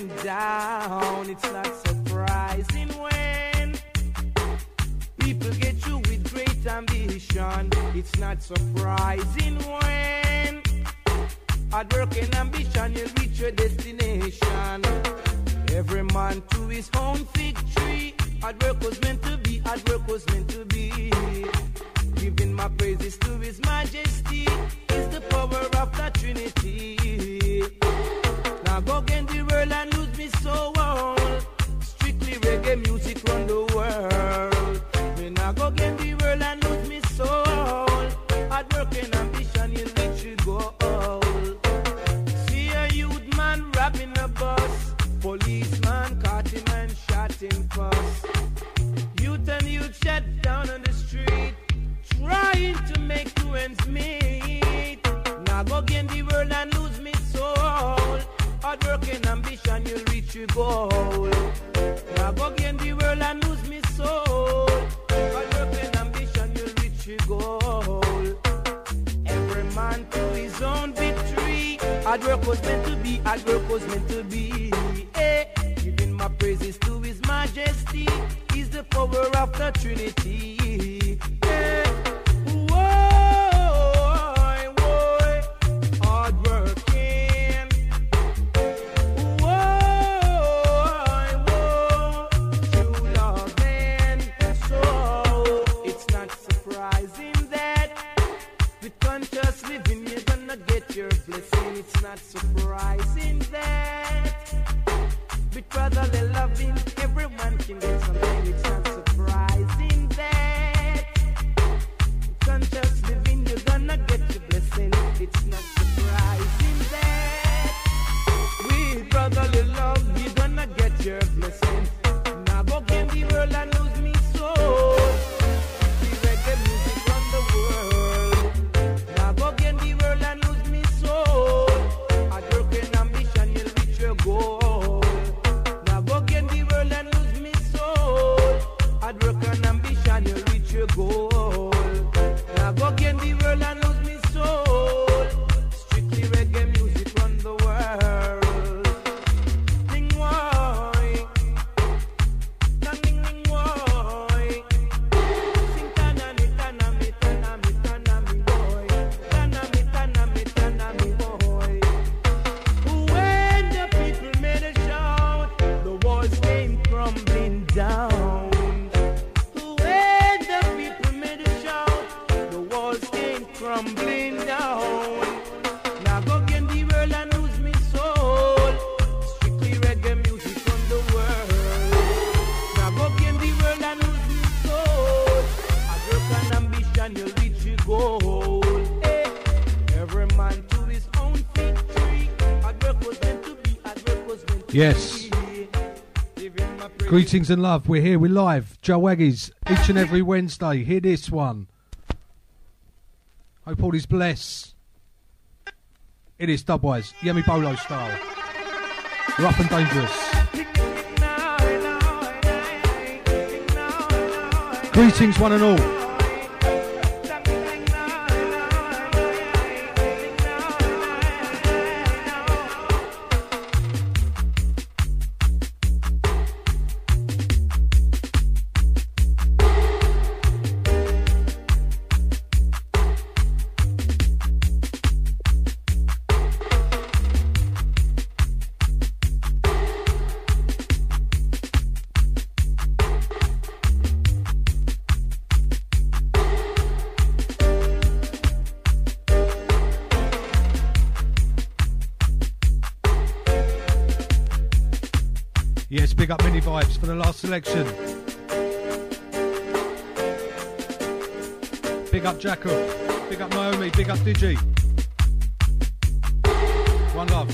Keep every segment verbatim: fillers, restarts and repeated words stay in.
crumbling down. It's not surprising when people get you with great ambition. It's not surprising when hard work and ambition you'll reach your destination. Every man to his own fig tree. Hard work was meant to be, hard work was meant to be. Giving my praises to His Majesty is the power of the Trinity. Now go again the world and lose me soul. Strictly reggae music run the world. Me now go again the world and lose me soul. Hard work and ambition you reach your goal. See a youth man rapping a bus. Policeman caught him and shot him first. Youth and youth shut down on the street, trying to make two ends meet. Now go gain the world and lose me soul. Hard work and ambition you'll reach your goal. Now go gain the world and lose me soul. Hard work and ambition you'll reach your goal. Every man to his own victory. Hard work was meant to be, hard work was meant to be. Hey, giving my praises to His Majesty is the power of the Trinity. Hey. It's not surprising that with brotherly loving everyone can get something. It's not surprising that with conscious living you're gonna get your blessing. It's not surprising that with brotherly love you're gonna get your blessing. Now go gain the world and lose me soul. The reggae music on the world. Now go gain the world and lose me soul. Goal. Now go gain the world and lose me soul. Hard work and ambition, you'll reach your goal. Now go gain the world and lose me soul. Strictly reggae music run the world. Ding why, ding ding why. Sing tana mi tana mi tana mi tana mi boy, tana mi tana mi tana mi boy. Crumbling down. When the people made a shout, the walls came crumbling down. Now go gain the world and lose me soul. Strictly reggae music from the world. Now go gain the world and lose me soul. Hard work and ambition, you'll reach your goal. Hey, every man to his own victory. Hard work was meant to be, hard work was meant to yes. be. Greetings and love, we're here, we're live, Joe Waggies, each and every Wednesday. Hear this one. Hope all is blessed. It is Dubwise, Yemi Bolo style. We're up and dangerous. Greetings one and all. Yes, big up Mini Vibes for the last selection. Big up Jacob, big up Naomi, big up Digi. One love.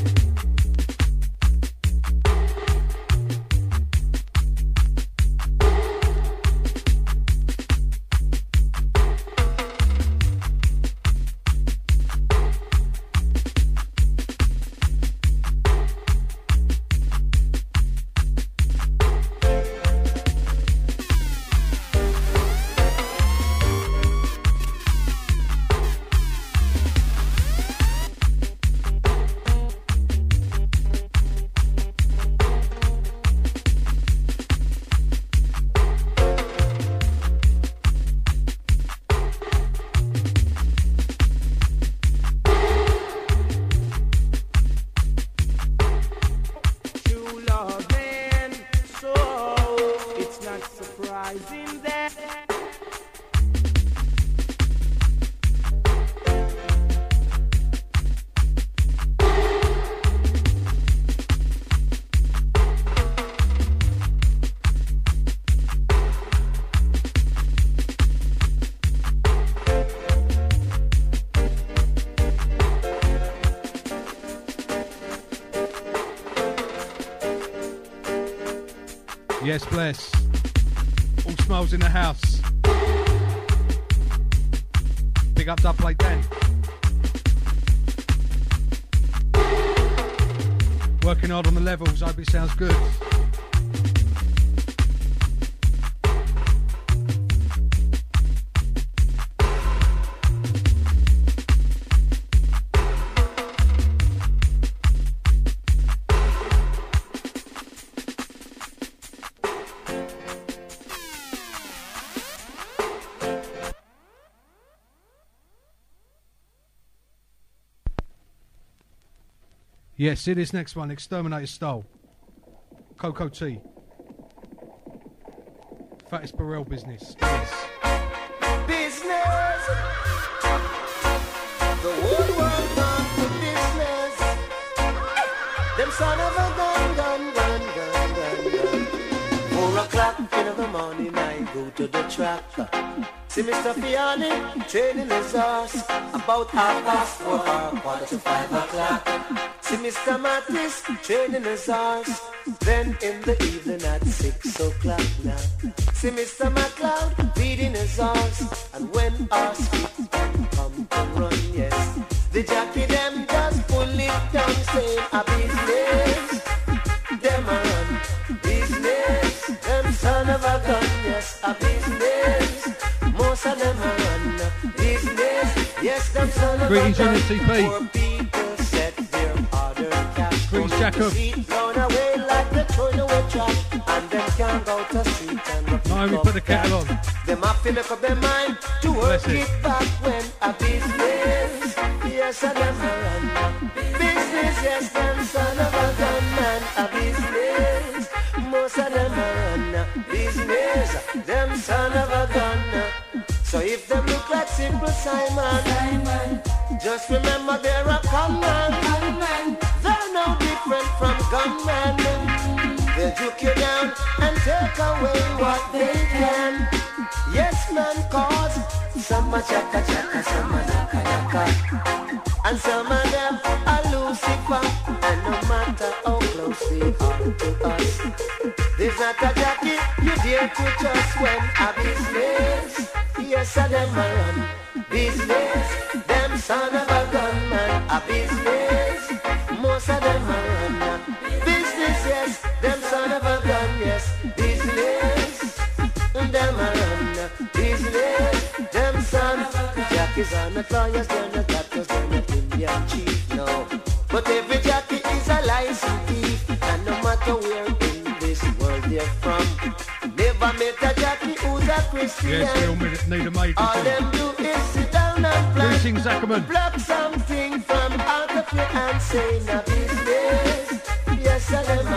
again. So it's not surprising that yes, bless. All smiles in the house. Big up Dub Plate Dan. Working hard on the levels, hope it sounds good. Yes, see this next one, Exterminator Style. Coco T. Fattest Burrell business. Yes. Business. The whole world gone to business. Them son of a gun, gun, gun, gun, gun, gun. Four o'clock in the morning I go to the track. See Mister Fiani training his horse about half past four or quarter to five o'clock. See Mister Mattis training his horse, then in the evening at six o'clock now. See Mister McLeod feeding his horse, and when horse feet come to run, yes, the jockey them just pull it down, saying a business, them a run, business, them son of a gun, yes, a business, most of them a run, business, yes, them son of Greetings, a gun. T P. Greetings, Jacob. No, we put the kettle on. Them have to make up their mind to work it back when a business. Yes, and them a run. Business, yes, them son of a gunman. A business. Most of them a run. Business, them son of a gun. So if them look like simple Simon, Simon. Just remember they're a conman. Conman. They're no different from gunmen. They'll juke you down and take away what they can. Yes, man, cause some are chaka chaka, some are naka naka, and some of them are Lucifer. And no matter how close they are to us, there's not a jockey you dare to trust when a business. Yes, a them a run business. Them son of a gunman, a business. Most of them a run business, yes. Them son of a gun, yes. Business. Them a run business. Them son of a gun. Jockeys are not lawyers, they're not doctors, they're not Indian chief, no. But every jockey is a licensed thief, and no matter where in this world they're from, never met a jockey who's a Christian. Yes, we all need a maid. All them do is sit down and plan. Greetings, Ackerman. Pluck something from out of your hand, say na business. Yes, I them a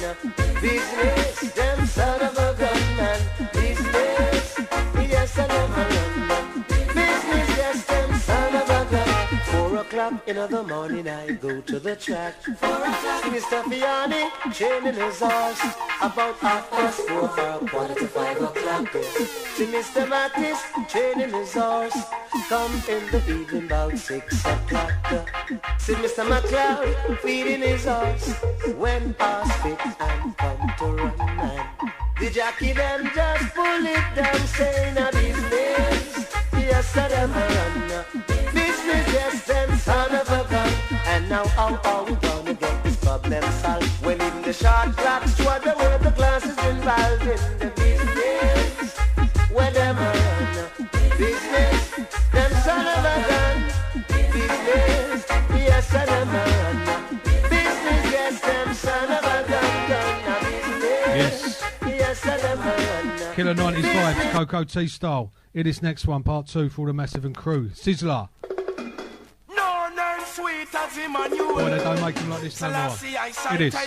run business. Them son of a gunman. Business. Yes, I them a run business. Yes, them son of a gun. Four o'clock in the morning I go to the track. Four o'clock. Mister Fiani training his horse about half past four for a quarter to five o'clock. See Mister Mattis training his horse, come in the evening about six o'clock. See Mister McLeod feeding his horse, when horse fit and come to run, man. The jockey them just pull it down, saying a business. Yes, I them a run business, yes, them son of a gun. And now how are we gonna get this problem solved? When in the short clocks, what the way the class is involved in the business. Where them a run business, them son of a gun. Business, yes, I them a run business, yes, them son of a gun, gun. Business, yes, yes, I them a run. Killer ninety-five, Coco T style. In this next one, part two for all the Massive and crew. Sizzler. No none sweet as Boy, they don't make him like this no more. It is.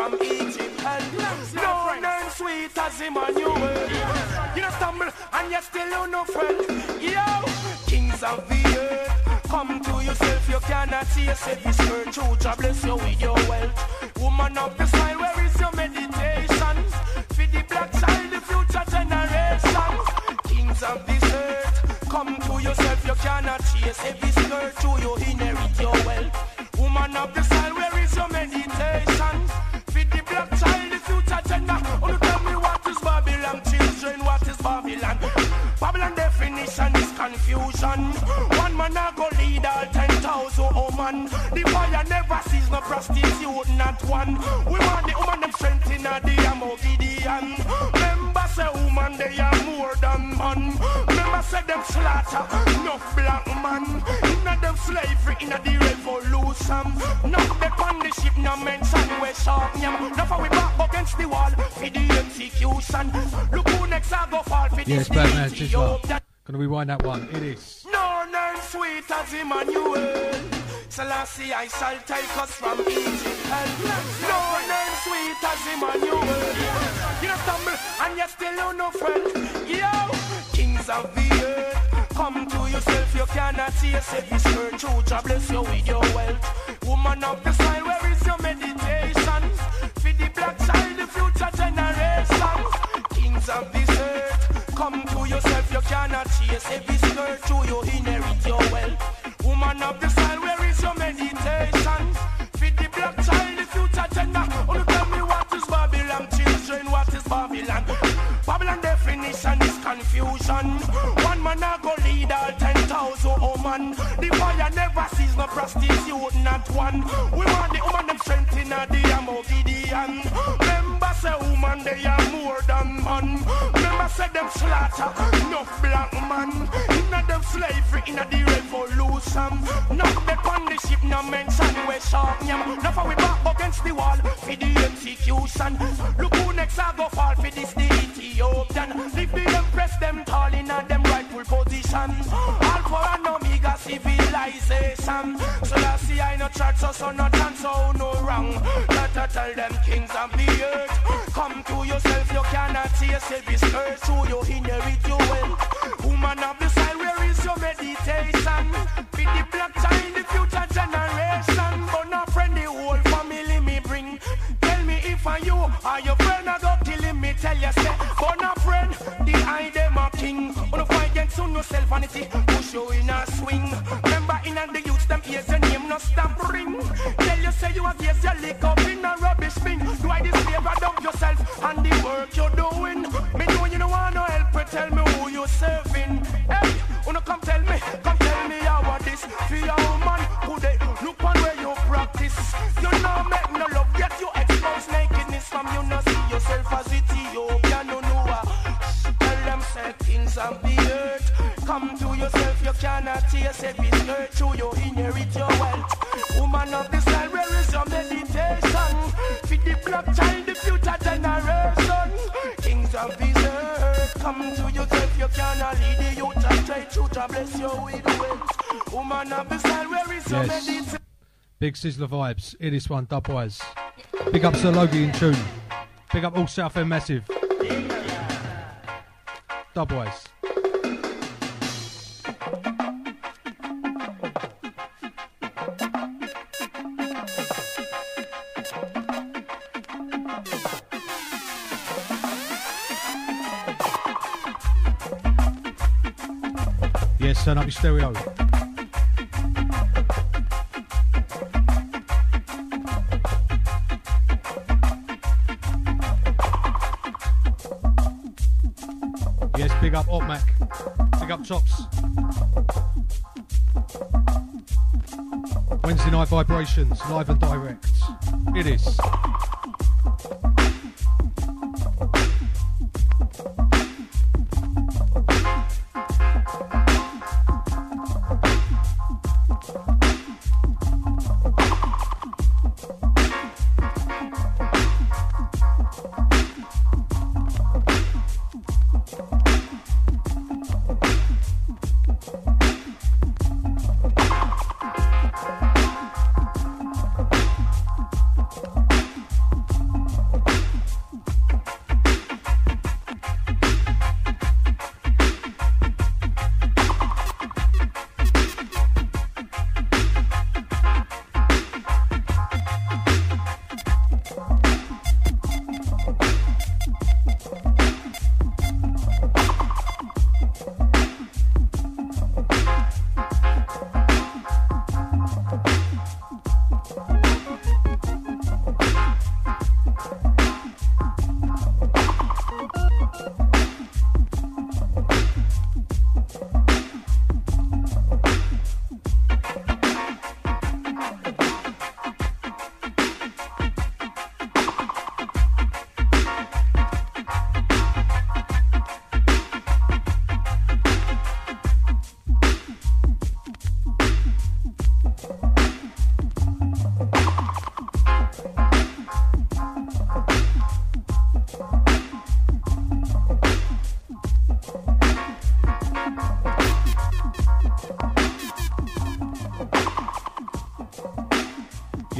No none sweet as Emmanuel. You don't stumble and you still on no friend. Yo, kings of the earth, come to yourself. You cannot see yourself. This church, oh, God bless you with your wealth. Woman of the soil, where is your meditation? For the black child, the future generation. Kings of this earth, come to yourself. You cannot chase every skirt to you inherit your wealth. Woman of the soil, where is your meditation? For the black child, the future gender. Oh, tell me what is Babylon, children, what is Babylon? Babylon definition is confusion. One man a go lead all ten thousand woman. The fire never sees no prostitute, not one. We want the woman them strength in a the Amogidean. Remember say woman they are more than man. Remember say them slaughter no black man. Inna them slavery inna the revolution. Not the on the ship no mention we sharp nyam. Now for we back against the wall for the execution. Look who next I go fall for yes, this. Batman Chisler. Gonna rewind that one. It is. No none sweet as Emmanuel. Selassie I shall take us from Egypt. No none sweet as Emmanuel. You don't stumble and you still on no friend. Yo, kings of the earth, come to yourself. You cannot see yourself. This church, oh, God bless you with your wealth. Woman of the soil, where is your meditation? For the black child, the future generation. Kings of this earth, come to yourself. You cannot chase every skirt to you inherit your wealth. Woman of the soil, where is your meditation? For the black child, the future gender. Oh, tell me what is Babylon, children, what is Babylon? Babylon definition is confusion. One man a go lead all ten thousand woman. The fire never sees no prostitute, not one. We want the woman them strength in a the Amogidean. Remember say woman they are more than man. Remember say them slaughter no black man. Inna them slavery inna the revolution. Not the on the ship no mention we sharp nyam. Now for we back against the wall for the execution. Look who next I go fall for this the Ethiopian. Leave the empress them tall inna them rightful position. Alpha and Omega civilization. So that's see I no church so so no dance so no wrong. Not to tell them kings of the earth, come to yourself. You cannot see yourself this earth so you inherit your wealth. Woman of the soil, where is your meditation? Be the black child, the future generation. But not friend, the whole family me bring. Tell me if I you or your friend I go killing me. Tell you say, but not friend, the eye them a king. On the fight against on yourself vanity, push you in a swing. Remember in and the youths them ears your name no stop ring. Tell you say you have ears your lick up in a rubbish bin. Do I this favor dump yourself and the work you're doing? Me know you don't want no help, but tell me who you serving. Hey, wanna come tell me, come tell me how what this for your man. Who they look on where you practice. You know make no love, yet you expose nakedness from you not see yourself as Ethiopian. No know what. Tell them say kings of the earth, come to yourself. You cannot chase every skirt to you inherit your wealth. Woman of the soil, where is your meditation? Feed the black child, the future generation. Kings of this earth, come to yourself. You cannot lead the youth and try to bless you with wealth. Woman of the soil, where is your Yes. meditation? Big Sizzler vibes. It is one, Dubwise. Big up Sir Logie in tune. Big up all South End Massive. Dubwise. Yes, turn up your stereo. Yes, big up Opmac. Big up Tops. Wednesday night vibrations, live and direct. It is.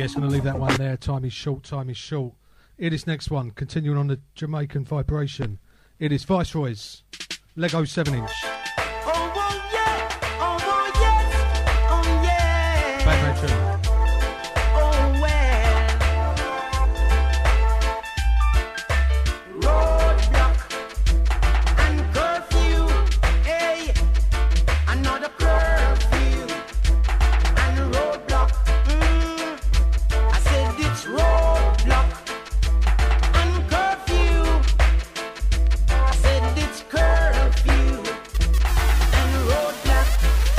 Yes, going to leave that one there. Time is short, time is short. It is next one, continuing on the Jamaican vibration. It is Viceroy's Lego seven inch. Oh, oh yeah, oh, oh yeah, oh yeah. Bad man tune. Oh well. Roadblock and curfew, hey, another curfew and roadblock. Mm. I said it's roadblock and curfew. I said it's curfew and roadblock.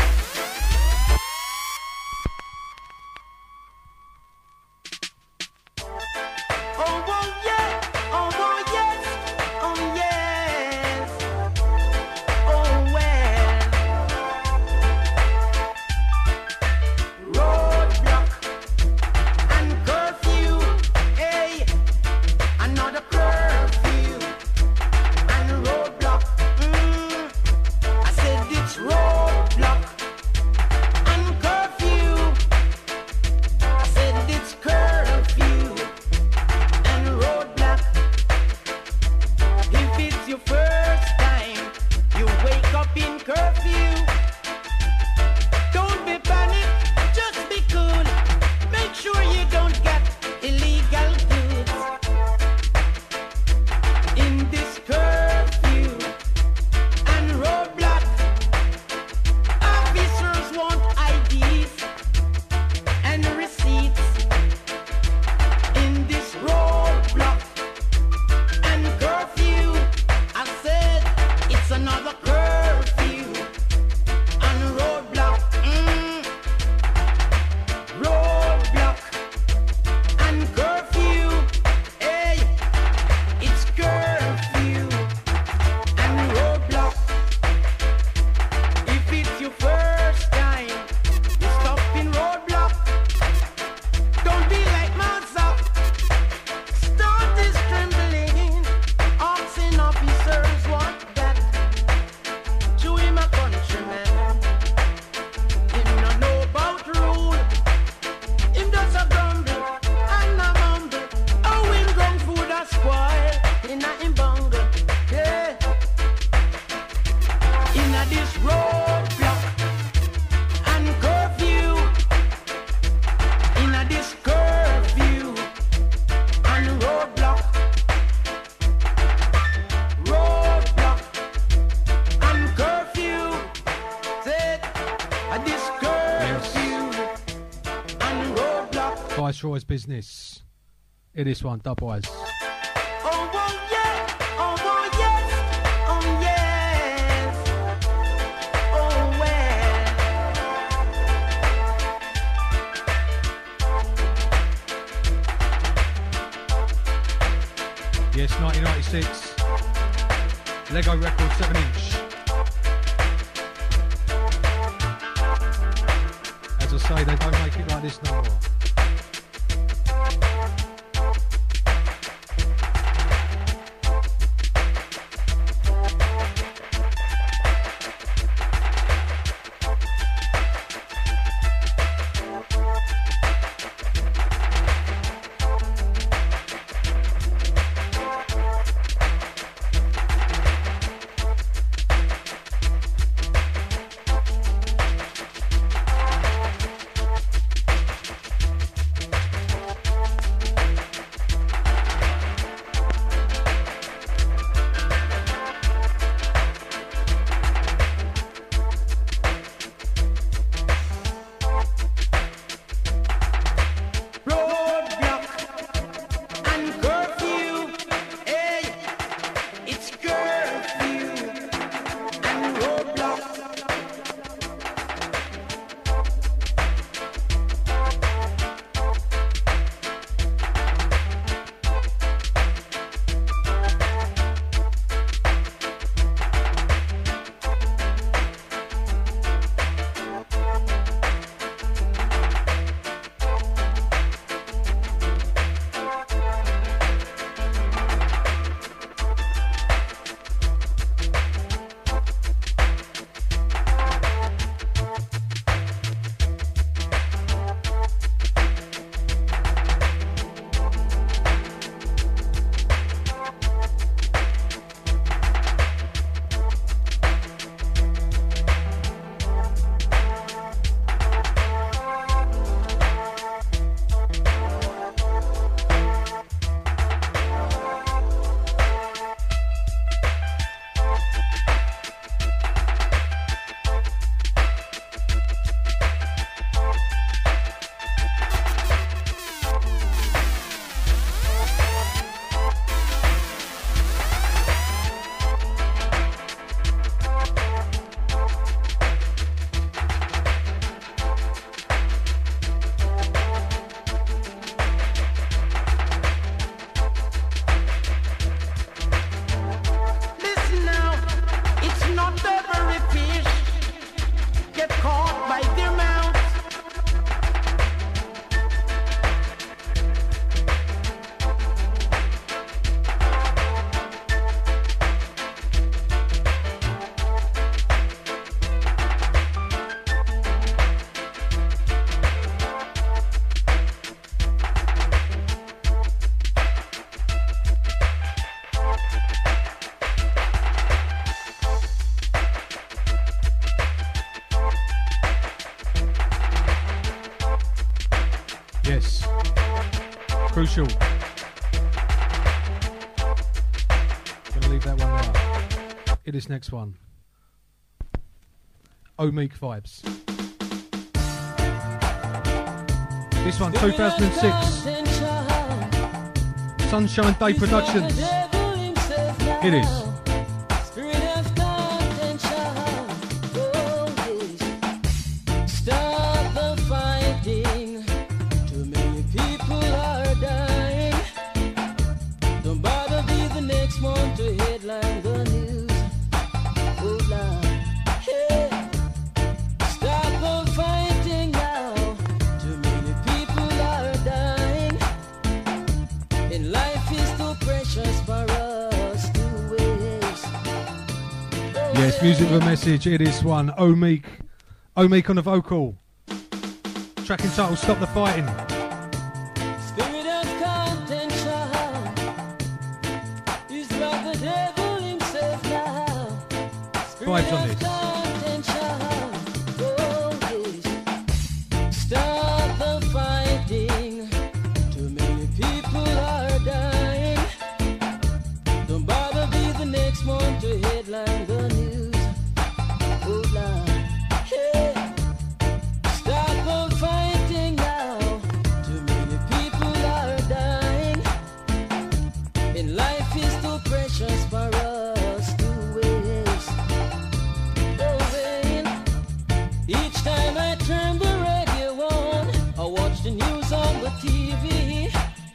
Oh, oh yeah, oh, oh yes, oh yes, oh well. Roadblock and curfew, hey, another curfew and roadblock. Mm. I said it's roadblock and curfew. I said it's curfew and roadblock. If it's your first time, you wake up in curfew. Don't be panicked, just be cool. Make sure you don't get illegal goods in this curfew and roadblock. Officers want I Ds and receipts in this roadblock and curfew. I said it's another curfew and roadblock. Mm. Roadblock and curfew. Hey, it's curfew and roadblock. If it's your first time, you stop in roadblock. Don't be like Mazza. Start is trembling. Asking officers what that. To him a countryman. Him no know about rule. Him just a grumble and a mumble. Oh, him gun food a spoil. In a him bungle. Yeah. In a this roadblock and curfew. In a this curfew and roadblock. Roadblock and curfew. Said a this curfew and roadblock. Viceroy's business. It is one, dubwise. Oh, oh yeah, oh, oh yes, oh yes, oh well. Yes, nineteen ninety-six. Lego record seven inch. As I say, they don't make it like this no more. short. Gonna leave that one now. It is next one. Omeek vibes. This one, two thousand six. Sunshine Day Productions. It is. Yes, music with a message. It is one. Omeek. Omeek on the vocal. Track entitled Stop the Fighting. Spirit of contention is like the devil himself now. Vibes on this. Oh, yes. Stop the fighting. Too many people are dying. Don't bother be the next one to headline the news. T V.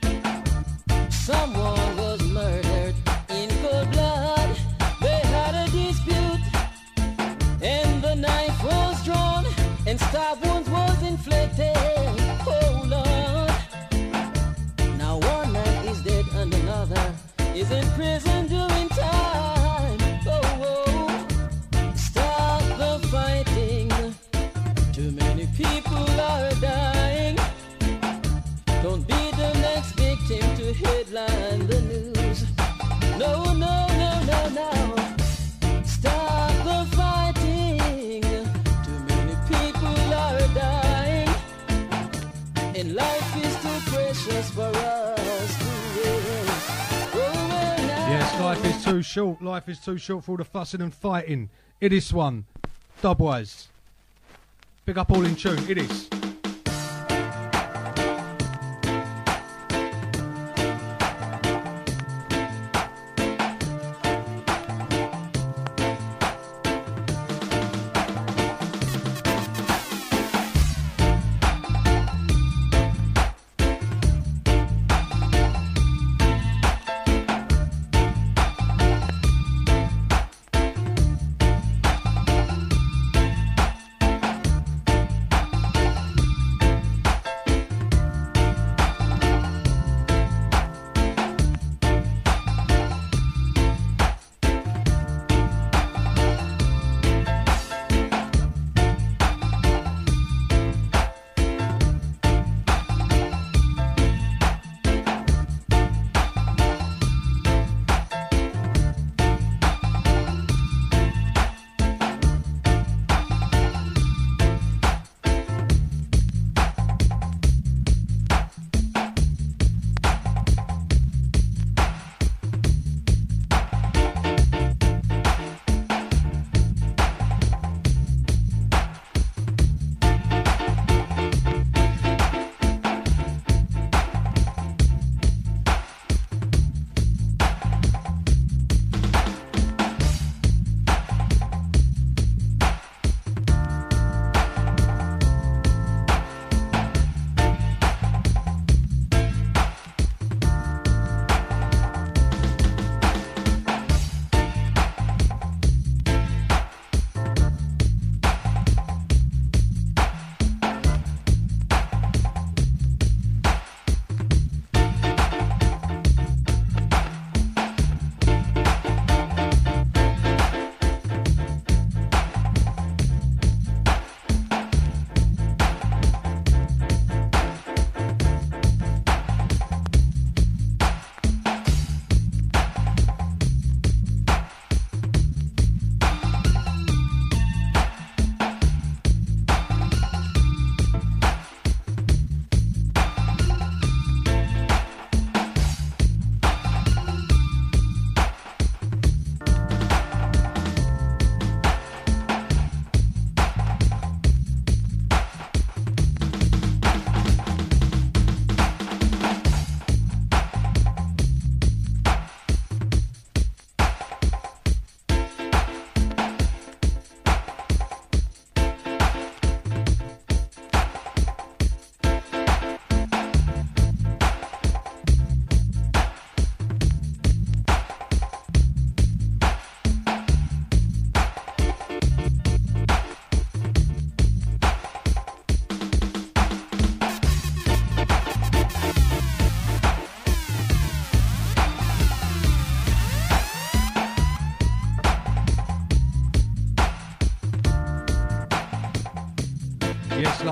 Someone was murdered in cold blood. They had a dispute, and the knife was drawn, and stab wounds was inflicted. Oh Lord! Now one man is dead and another is in prison doing time. Oh, oh. Stop the fighting. Too many people are dying. Don't be the next victim to headline the news. No, no, no, no, no. Stop the fighting. Too many people are dying. And life is too precious for us to waste. Oh, well, now. Yes, life is too short. Life is too short for all the fussing and fighting. It is one. Dubwise. Big up all in tune. It is.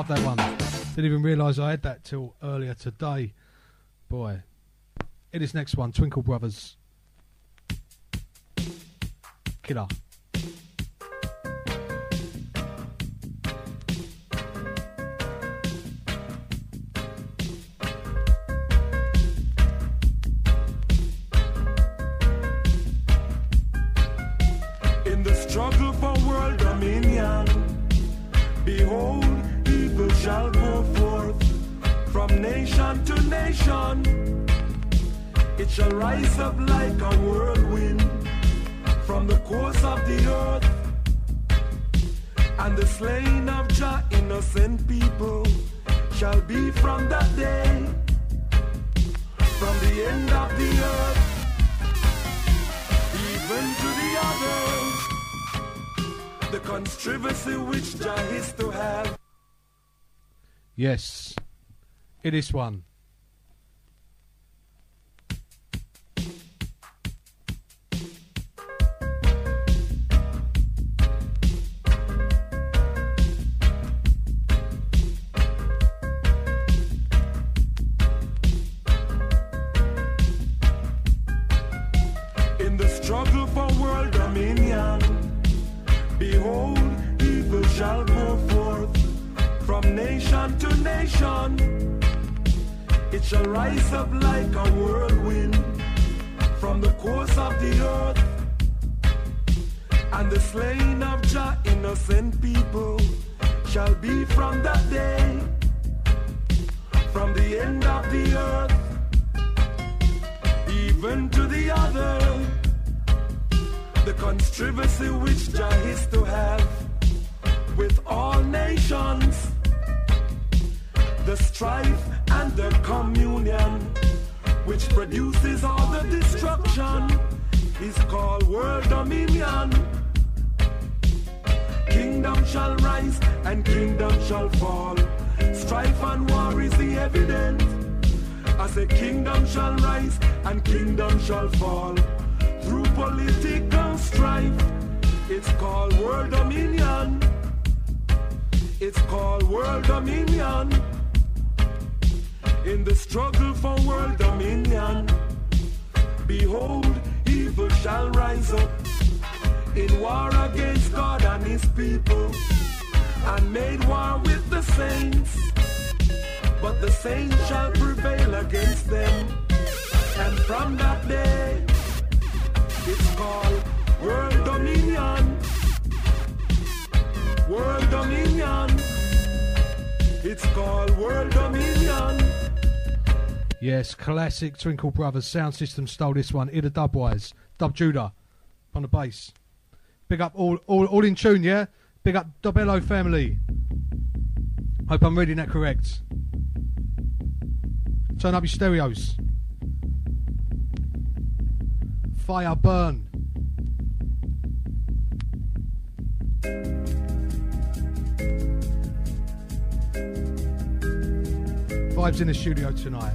Love that one. Didn't even realise I had that till earlier today. Boy. It is next one, Twinkle Brothers. Killer. In the struggle for world dominion, behold, evil shall go forth from nation to nation. It shall rise up like a whirlwind from the course of the earth, and the slain of Jah innocent people shall be from that day, from the end of the earth, even to the other, the controversy which Jah is to have. Yes, it is one. Struggle for world dominion, behold, evil shall go forth from nation to nation. It shall rise up like a whirlwind from the course of the earth, and the slain of Jah innocent people shall be from that day, from the end of the earth, even to the other, the controversy which Jah is to have with all nations, the strife and the communion which produces all the destruction is called world dominion. Kingdom shall rise and kingdom shall fall. Strife and war is the evidence. I say kingdom shall rise and kingdom shall fall. Through political strife, it's called world dominion. It's called world dominion. In the struggle for world dominion, behold, evil shall rise up in war against God and his people, and made war with the saints, but the saints shall prevail against them, and from that day, it's called world dominion. World dominion. It's called world dominion. Yes, classic Twinkle Brothers. Sound System stole this one. Ida Dubwise. Dub Judah on the bass. Big up all, all, all in tune, yeah? Big up Dobello family. Hope I'm reading that correct. Turn up your stereos. Fire burn. Vibes in the studio tonight.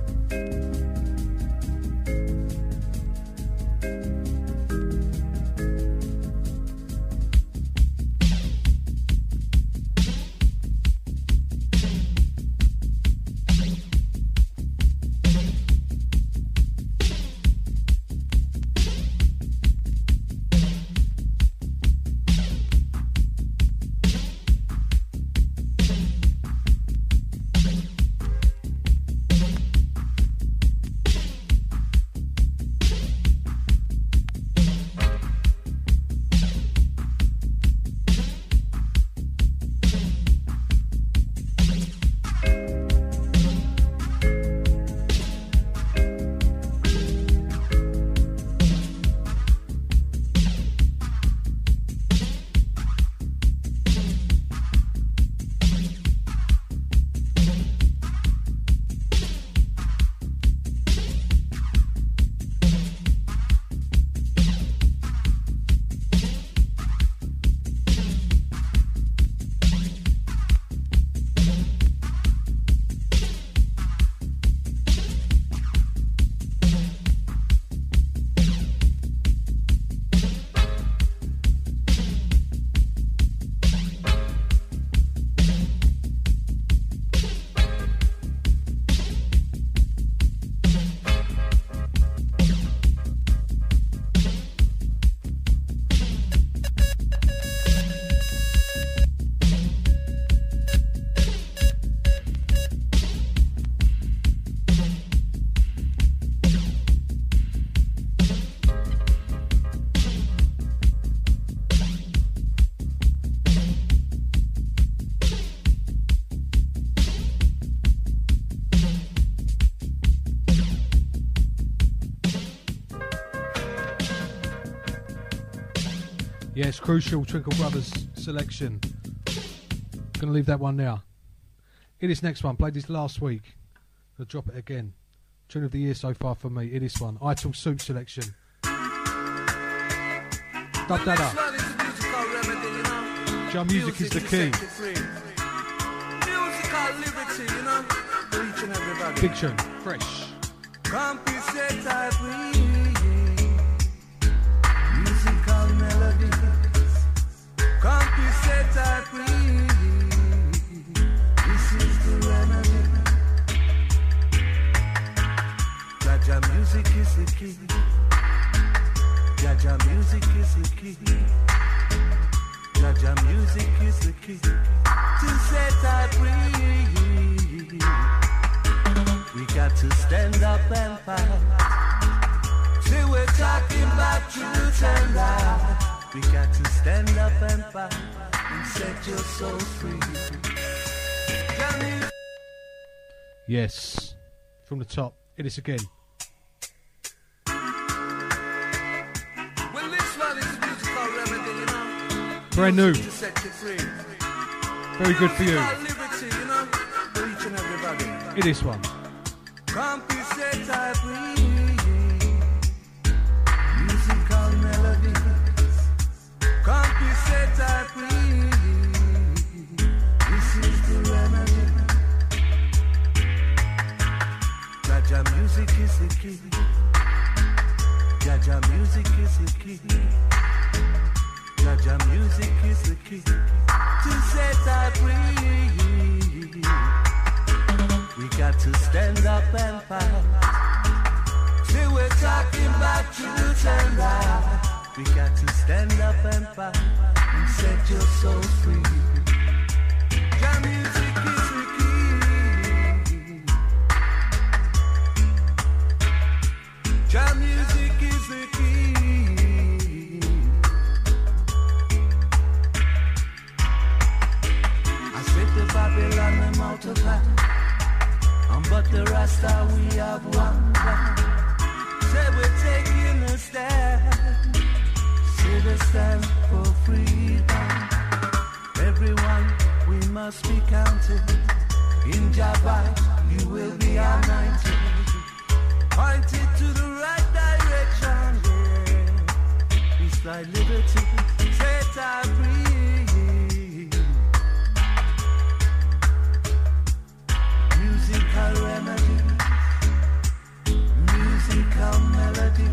Yes, crucial Twinkle Brothers selection. Gonna leave that one now. It is next one. Played this last week. I'll drop it again. Tune of the year so far for me. It is one. Ital Soup selection. Dub Dada. Jam music is the key. Musical liberty, you know, for each and everybody. Big tune, fresh. Compensate I breathe. Musical melodies. Compensate I breathe. This is the remedy. Jaja music is the key. Jaja music is the key. Jaja music is the key. To set I free. We got to stand up and fight. See we're talking about truth and life. We got to stand up and fight and set your soul free. Johnny. Yes, from the top. It is again. Well, this one is musical remedy, you know. Brand new. To set you free. Very good for you. Musical liberty, you know, for each and everybody. It is one. Compensate I breathe. Musical melodies. Compensate I breathe. This is the remedy. Jaja music is the key. Jaja music is the key. Jaja music is the key. To set I free. We got to stand up and fight. See we're talking about truth and life. We got to stand up and fight and set your soul free. Your music is the key. Your music is the key. I said to Babylon and multiply. But the Rasta we have one plan. Say we're taking a stand. Say the stand for freedom. Everyone, we must be counted. In Jabba, you will be anointed. Pointed to the right direction, yeah. It's thy liberty, set I free. Musical remedy, musical melody.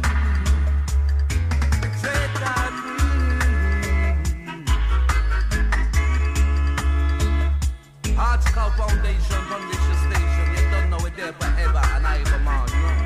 Set I free. Article Foundation, Foundation Station. You don't know it there forever, and I come on, you know.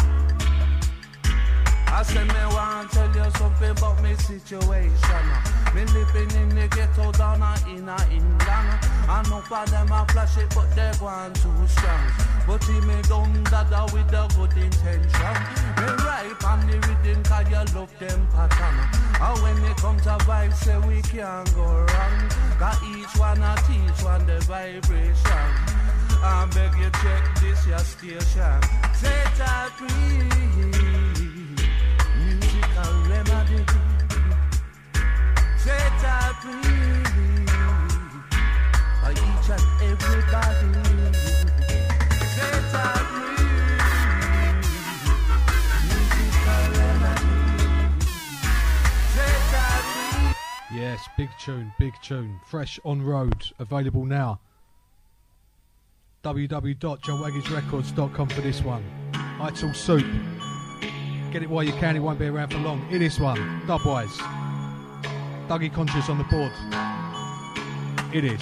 I say me want tell you something about me situation. Me living in the ghetto down in a England. I know for them I flash it, but they're going too strong. But he me done that with a good intention. Me right on the rhythm cause you love them pattern. And when it comes to vibes, say we can't go wrong. Cause each one a teach one the vibration. I beg you check this your station. Set I free. Musical remedy. Set I free. For each and everybody. Set I free. Musical remedy. Set I free. Yes, big tune, big tune. Fresh on road, available now. w w w dot john waggies records dot com for this one. Ital Soup. Get it while you can, it won't be around for long. It is one, Dubwise. Dougie Conscious on the board. It is.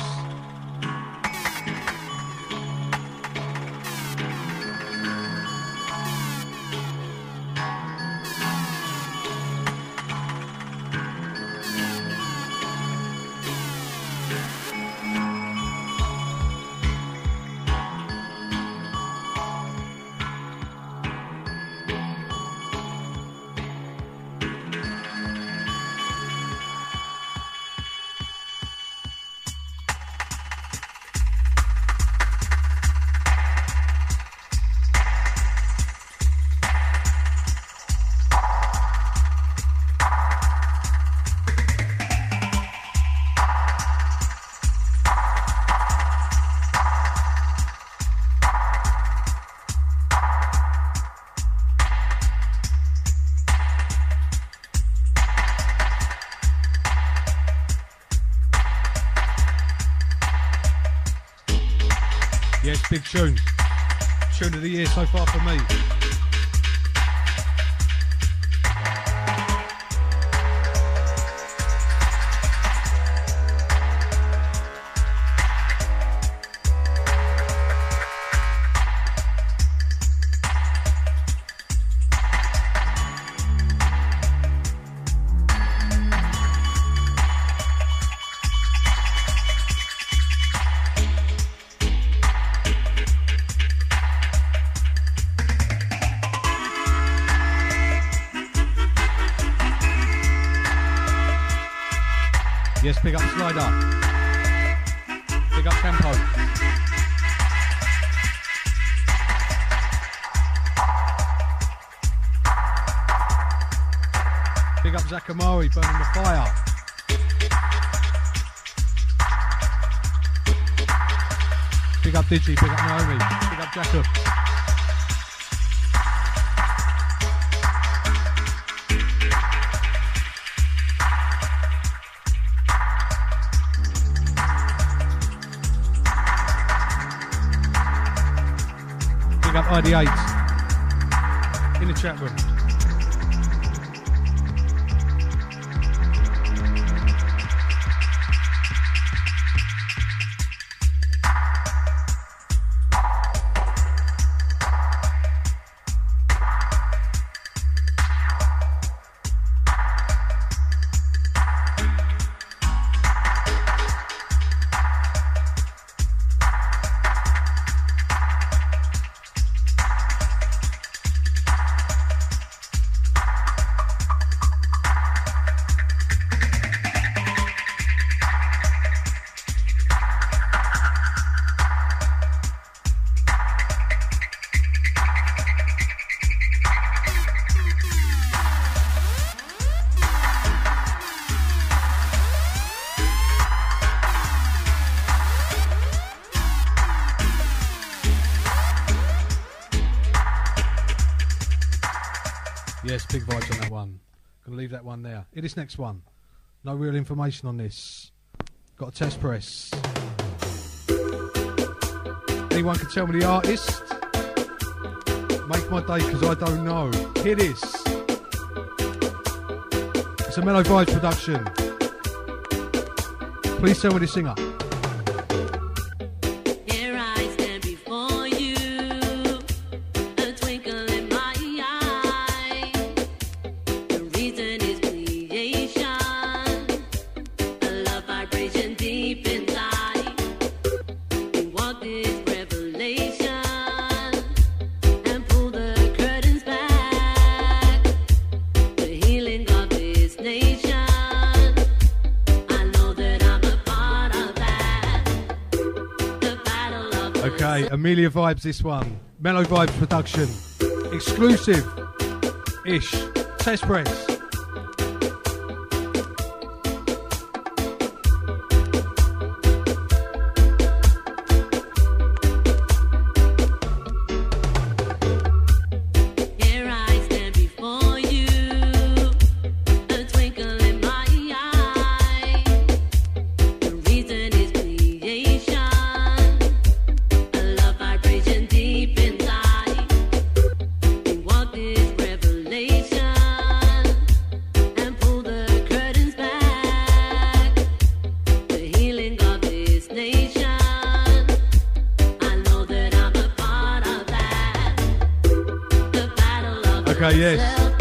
big tune. Tune of the year so far for me. Yes, big up Slider. Big up Tempo. Big up Zakamari, burning the fire. Big up Digi, big up Naomi, big up Jacob. I D eight in the chat room. Yes, big vibes on that one. Gonna leave that one there. Here, this next one. No real information on this. Got a test press. Anyone can tell me the artist? Make my day, because I don't know. Here it is. It's a Mellow Vibes production. Please tell me the singer. Amelia Vibes, this one. Mellow Vibes production. Exclusive ish. Test press. Okay, yes.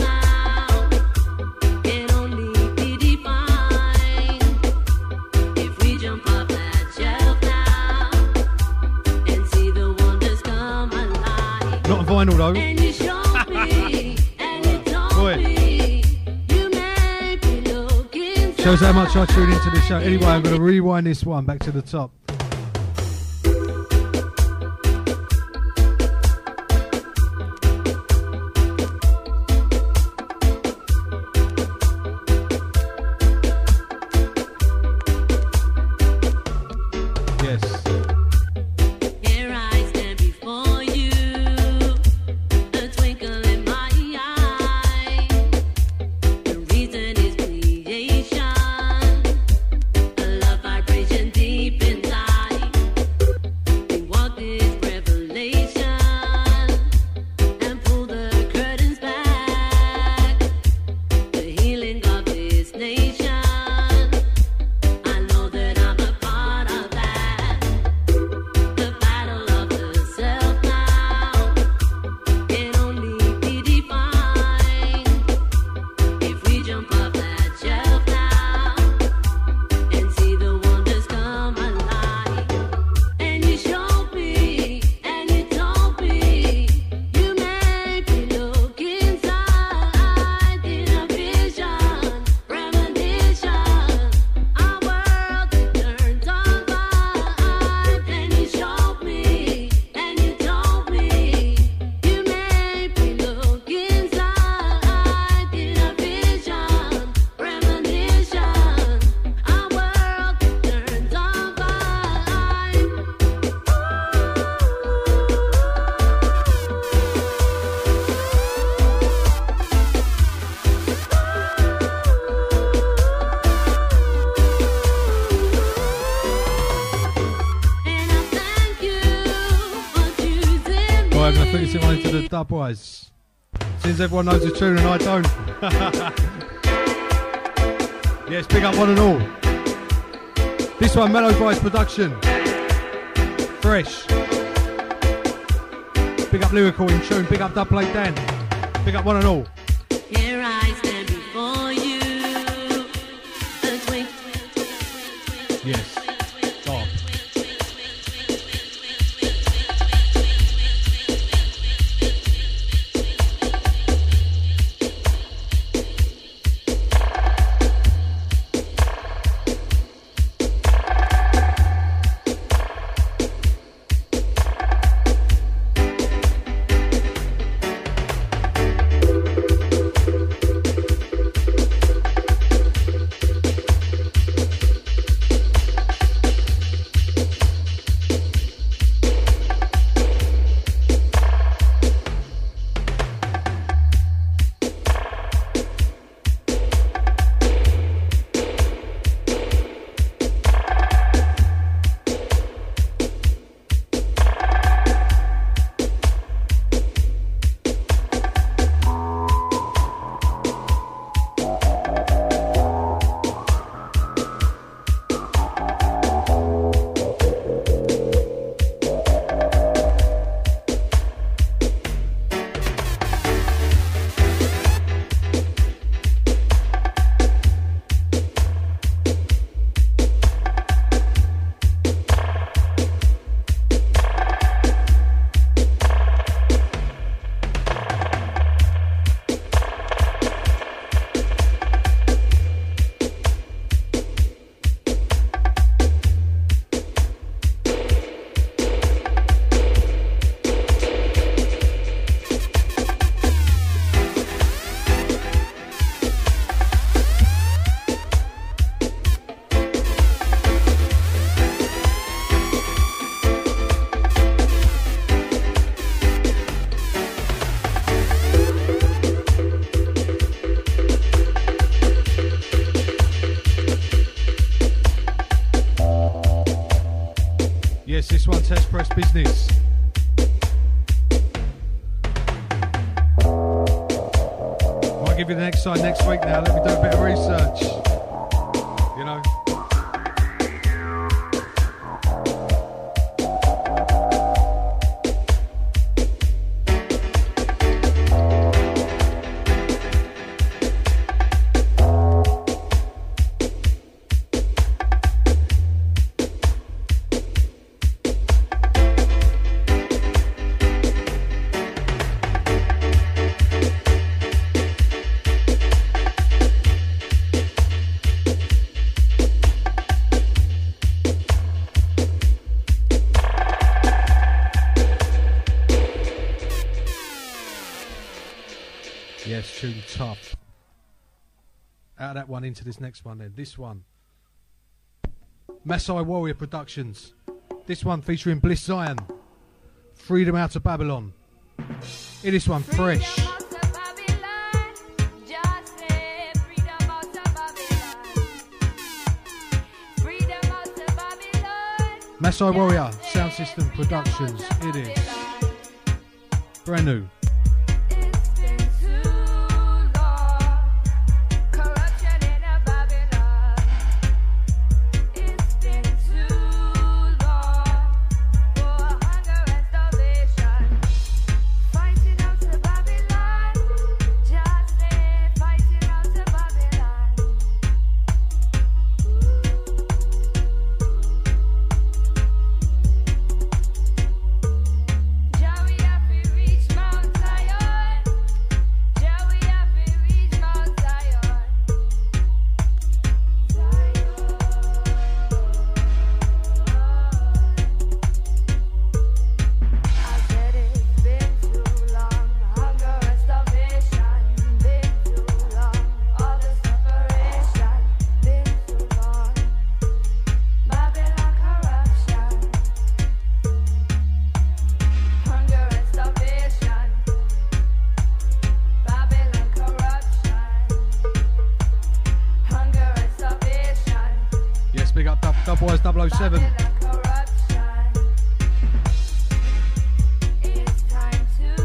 Not a vinyl though. Shows how much I tune into the show. Anyway, I'm going to rewind this one back to the top. Deep inside quickly send one into the Dubwise. Since everyone knows the tune and I don't. Yes, big up one and all. This one, Mellow Vice production. Fresh. Big up Lyrical in tune. Big up Dubplate Dan. Big up one and all. Here I stand before you. A twink. Yes. Stop. Yes, this one, Test Press Business. I'll give you the next side next week now. Let me do a bit of research. You know. Yes, tune tough. Out of that one into this next one then. This one. Masai Warrior Productions. This one featuring Bliss Zion. Freedom Out of Babylon. Hear this one, Fresh. Masai Warrior Sound System Productions. It is. Brand new. Dubwise double oh seven. It's time to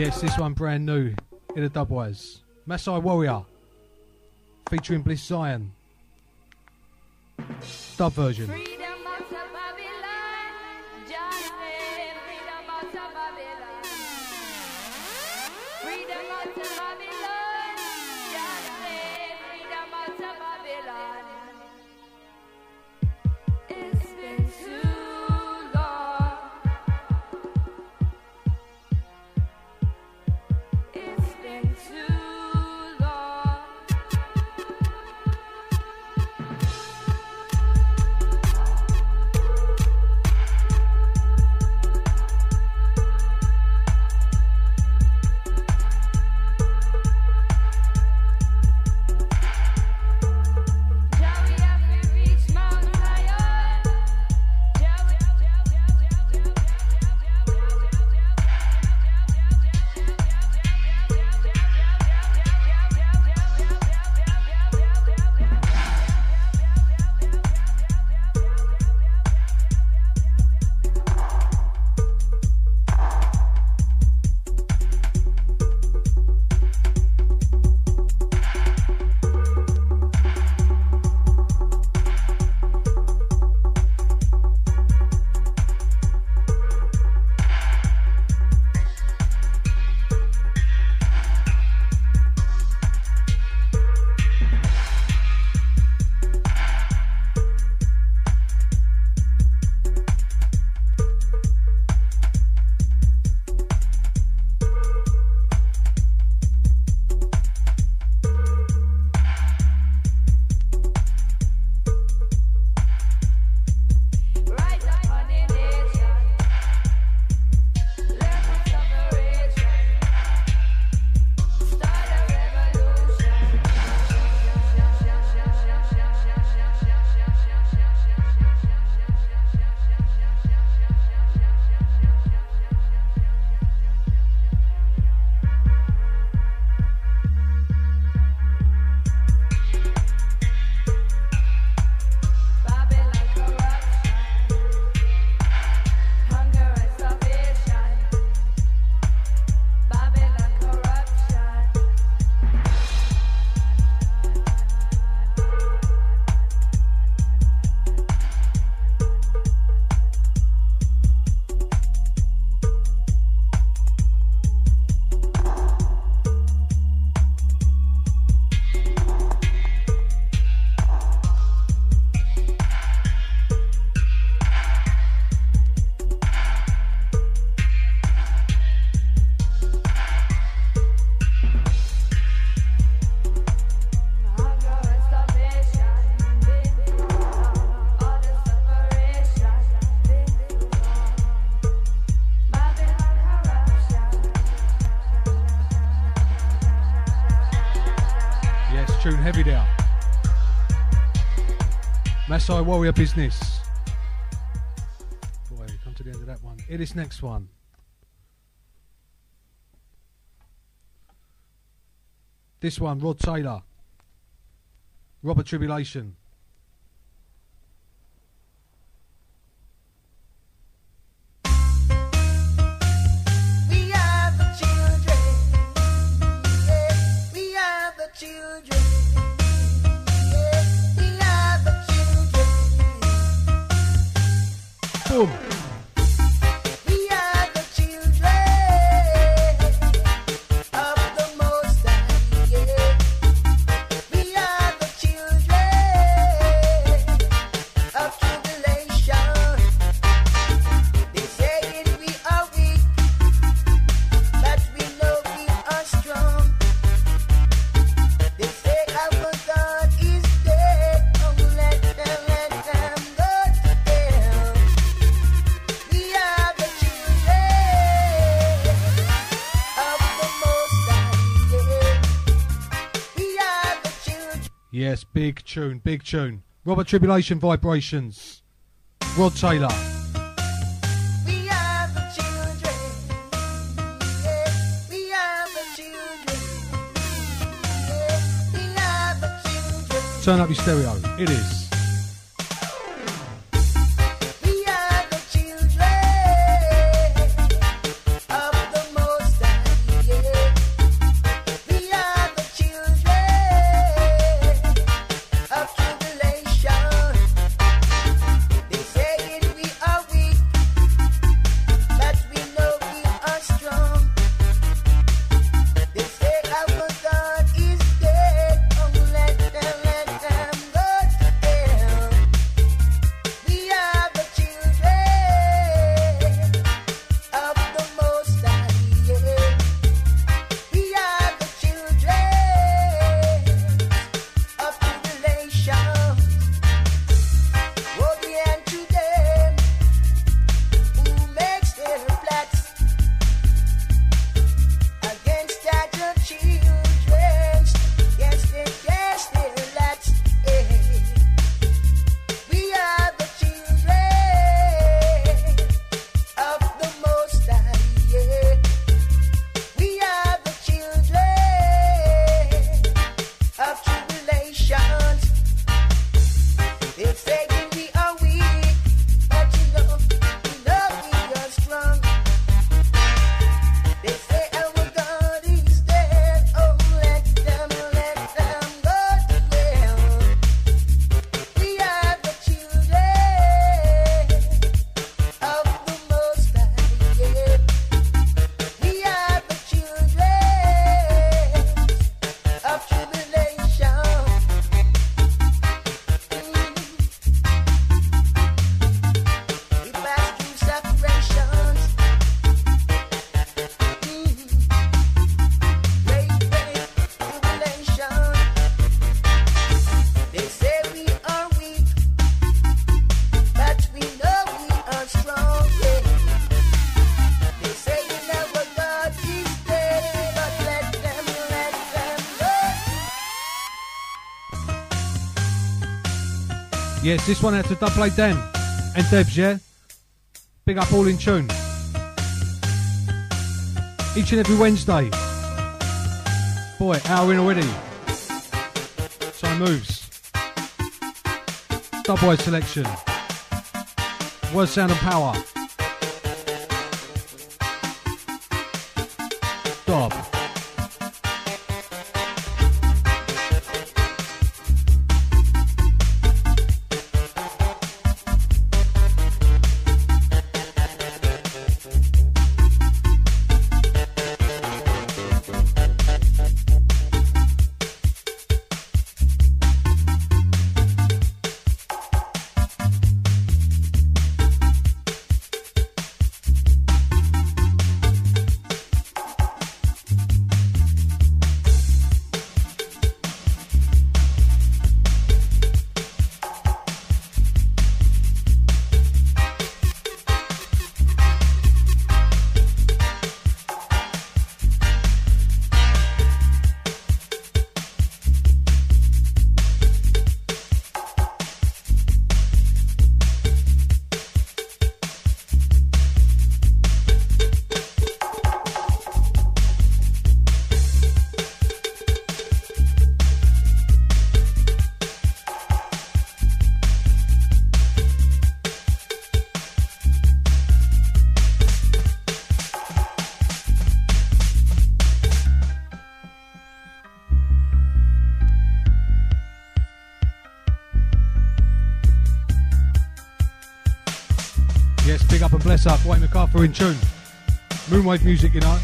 Yes, this one brand new in a dubwise. Masai Warrior featuring Bliss Zion. Dub version. Freedom out of Babylon, Jahwe, freedom out of Babylon. Freedom out of Babylon, Jahwe, freedom out of Babylon. It's been too long. It's been too long. Tune heavy there. Masai Warrior Business. Boy, we come to the end of that one. Here, this next one. This one, Rod Taylor. Robert Tribulation. We are the children. Yeah, we are the children. Boom. We are the children of the Most High. Yeah. We are the children of tribulation. They say it we are weak, but we know we are strong. They say our God is dead. Oh, let them, let them go to them. We are the children of the Most High. Yeah. We are the children. Yes, big tune, big tune. Robert Tribulation Vibrations. Rod Taylor. We are the children. Yeah. We are the children. Yeah. We are the children. Turn up your stereo. It is. We are the children of the Most High. Yes, this one out to Dubplay Dan and Debs, yeah? Big up All In Tune. Each and every Wednesday. Boy, hour in already. Time moves. Dubwise selection. Word, sound and power. Dub. Bless up, White MacArthur in tune. Moonwave music, you know.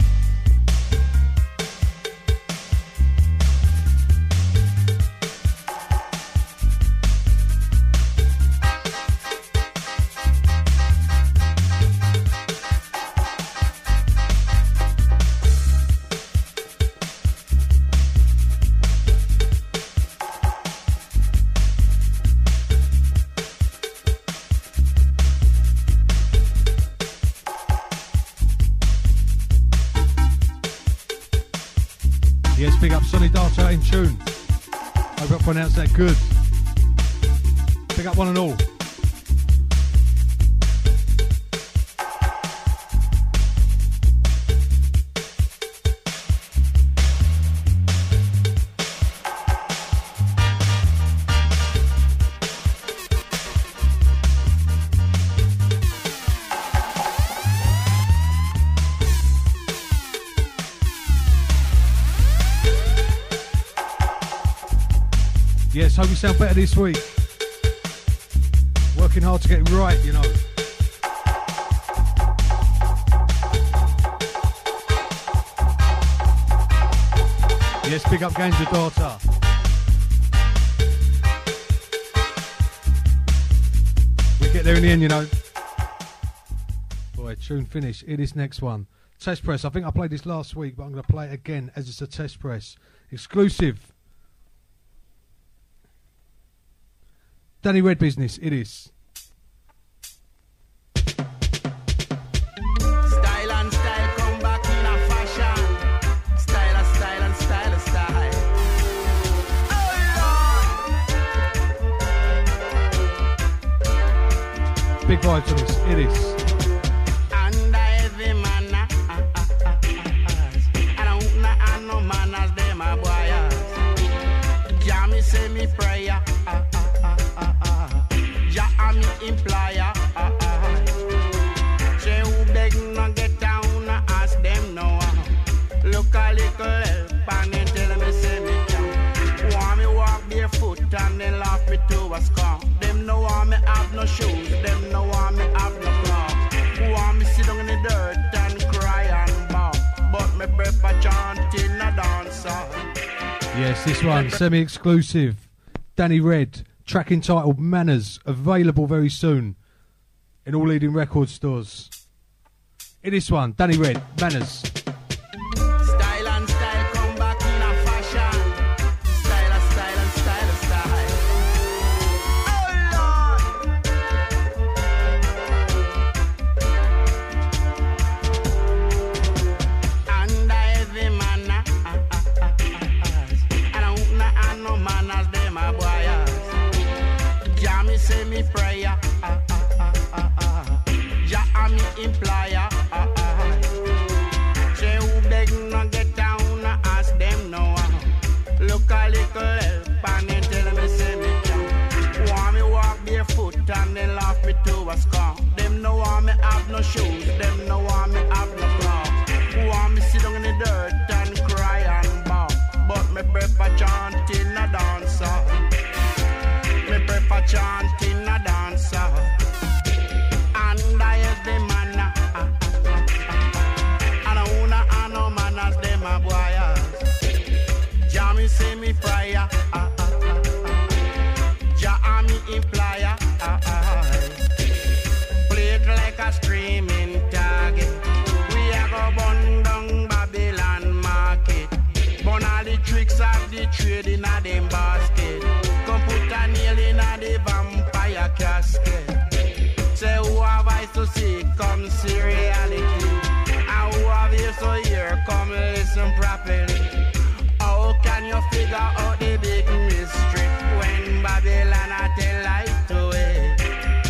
Big up Sonny Data in tune. I hope I pronounced that good. Big up one and all. Yes, hope you sound better this week. Working hard to get it right, you know. Yes, big up Ganja Daughter. We get there in the end, you know. Boy, tune finish. It is next one. Test press. I think I played this last week, but I'm going to play it again as it's a test press. Exclusive. Danny Red business, it is. Style and style come back in a fashion. Style and style and style and style. Oh, big vibe to this, it is. And every man, I don't know no manners, them a boys. Jammy say me prayer. I'm employer. Uh, uh. Say who beg no get down, ask them no. Look a little help and then tell me say me can. Want me walk barefoot and then laugh me to a scar. Them no want me have no shoes, them no want me have no clothes. Want me sit down in the dirt and cry and bow. But me prefer chanting a dancer. Yes, this one, semi-exclusive. Danny Red. Track entitled Manners, available very soon in all leading record stores. In this one, Danny Red, Manners. Style and style come back in a fashion. Style and style and style and style. Oh Lord. And every man, I don't know no manners, them a boys. say me prayer. Ah, ah, ah, ah, ah. Jah and me employer. Ah, ah. Say who beg no get down, ask them no. Look a little help and then tell me say me can. Want me walk barefoot and they laugh me to a scar. Them no want me have no shoes, them no want me have no clothes. Want me sit down in the dirt and cry and bawl. But me prefer chanting a dancer. Me prefer chanting a dancer. And I is the man. Ah, ah, ah, ah. And I wanna and no man as them a boys. Jah me say me prayer. Ah, ah, ah, ah. Jah and me employer. Ah, ah. Play it like a streaming target. We are go burn down Babylon market. Burn all the tricks of the trade in a them basket. Come put a nail in a the vampire casket. Say who have eyes to see, come see reality. And who have ears to hear, come listen properly. How can you figure out the big mystery when Babylon a tell lie to it?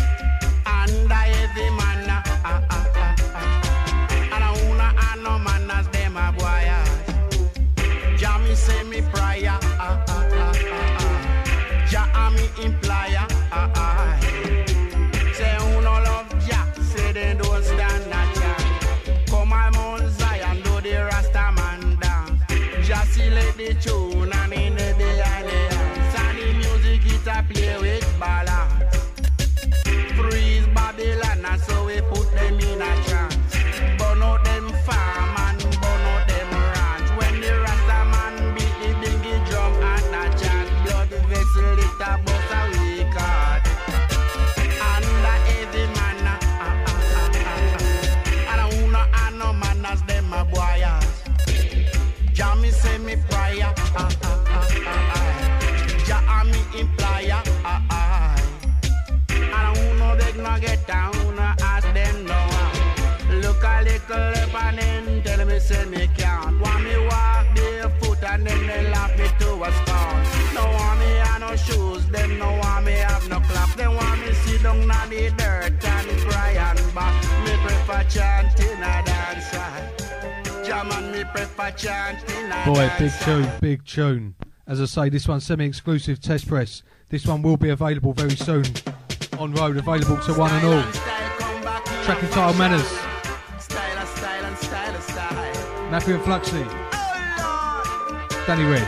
And I every man, ah, ah, ah, ah, ah. And I wanna and no man as them a boys. Jah me say me prayer, ah, ah, ah, ah, ah. Jah and me employer, ah, ah. Say who no love Jah, say they don't stand a chance. Come on Mount Zion, do the Rasta man dance. Just select the tune and in the behind the hands. And the music it a play with balance. Freeze Babylon and so we put them in a trance. Burn out them farm and burn out them ranch. When the Rasta man beat the bingy drum at the chant, blood vessel it a bust a weak heart. And the heavy man, ah, ah, ah, ah, ah. And I wanna and no man as them a boys. Jah me say me prayer, ah, ah, ah, ah, ah. Jah and me employer, ah, ah. And I wanna beg no get down, ask them no. Look a little up and then tell me say me can't. Want me walk barefoot and then they laugh me to a scorn. No want me have no shoes, them no want me have no clap. They want me sit down in the dirt and cry and back. Me prefer chanting a dancer. Jaman me prefer chanting a Boy, dancer. big tune, big tune. As I say, this one's semi-exclusive test press. This one will be available very soon. On road, available to one and all. Track entitled Manners. Style, style, style, style. Matthew and Fluxy. Oh Lord. Danny Red.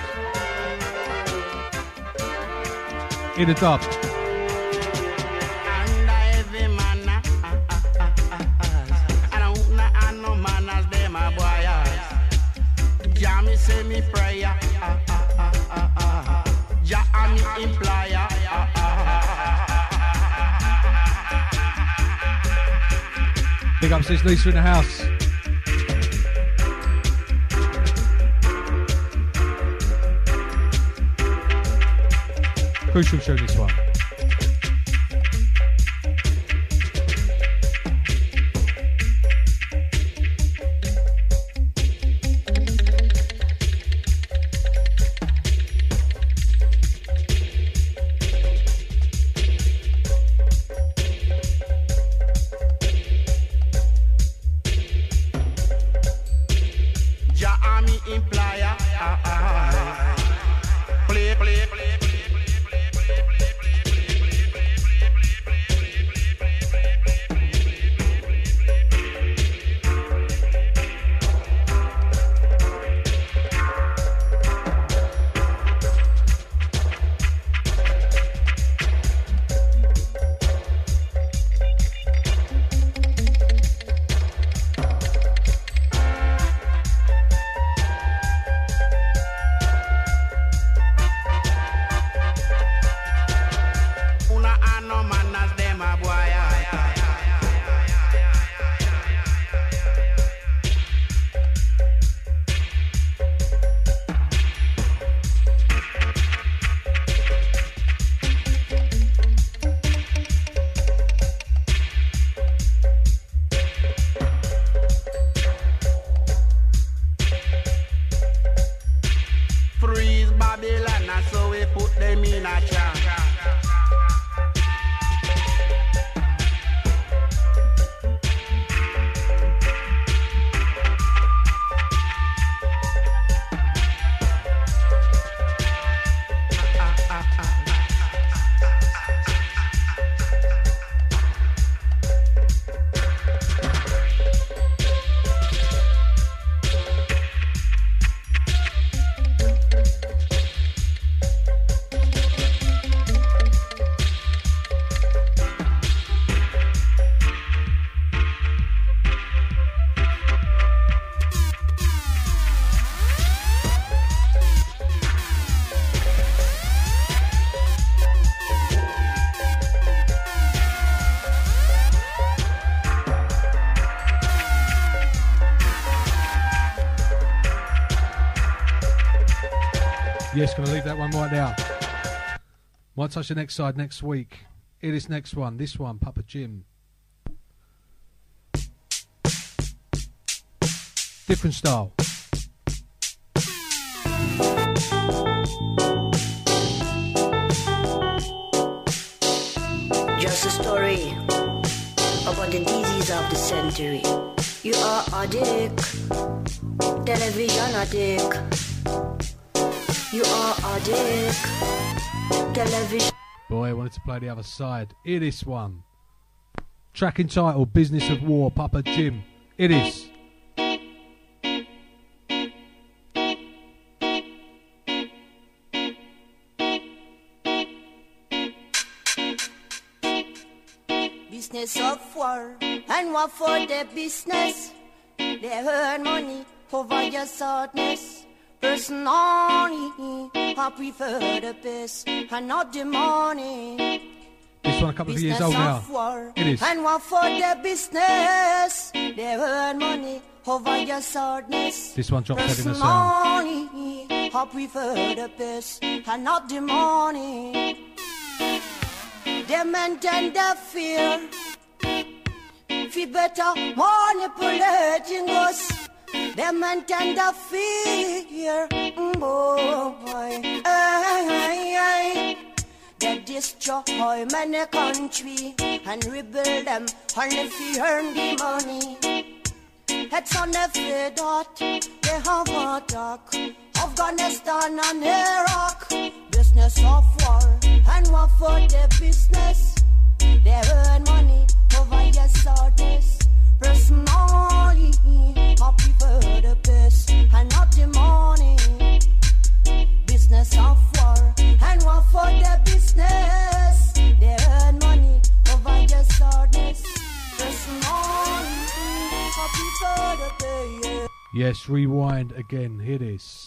In the dub. And I every man, ah, ah, ah, ah, ah. And I won't and no man as them a boys. Jah me say me prayer, ah, ah, ah, ah, ah. Jah and me employer, ah, ah, ah. Big up sis Lisa in the house. Crucial tune this one. Jah and me employer, ah, ah. Play, play, play. Freeze Babylon, and so we put them in a trance. Yes, going to leave that one right now. Might touch the next side next week. Here, this next one. This one, Papa Jim. Different style. Just a story about the disease of the century. You are addict, television addict. You are addict, television. Boy, I wanted to play the other side. Here, this one. Track entitled Business of War, Papa Jim. It is. Business of war, and what for the business? They earn money over your sadness. Personally, I prefer the peace and not the money. This one a couple of years old now. War, it is. And what for the business? They earn money over your sadness. This one drops head in the sound. Personally, I prefer the peace and not the money. They maintain the fear. Fi better manipulating us. They maintain the fear. Mm, boy, ay, ay, ay. They destroy many countries and rebuild them only fi earn the money. It's on the fear that they have attack Afghanistan and Iraq. Business of war and what for the business? They earn money over your sadness. Personally, I prefer the peace and not the money. Business of war and what for the business? They earn money over your sadness. Personally, I prefer the peace. Yes, rewind again. Hear this.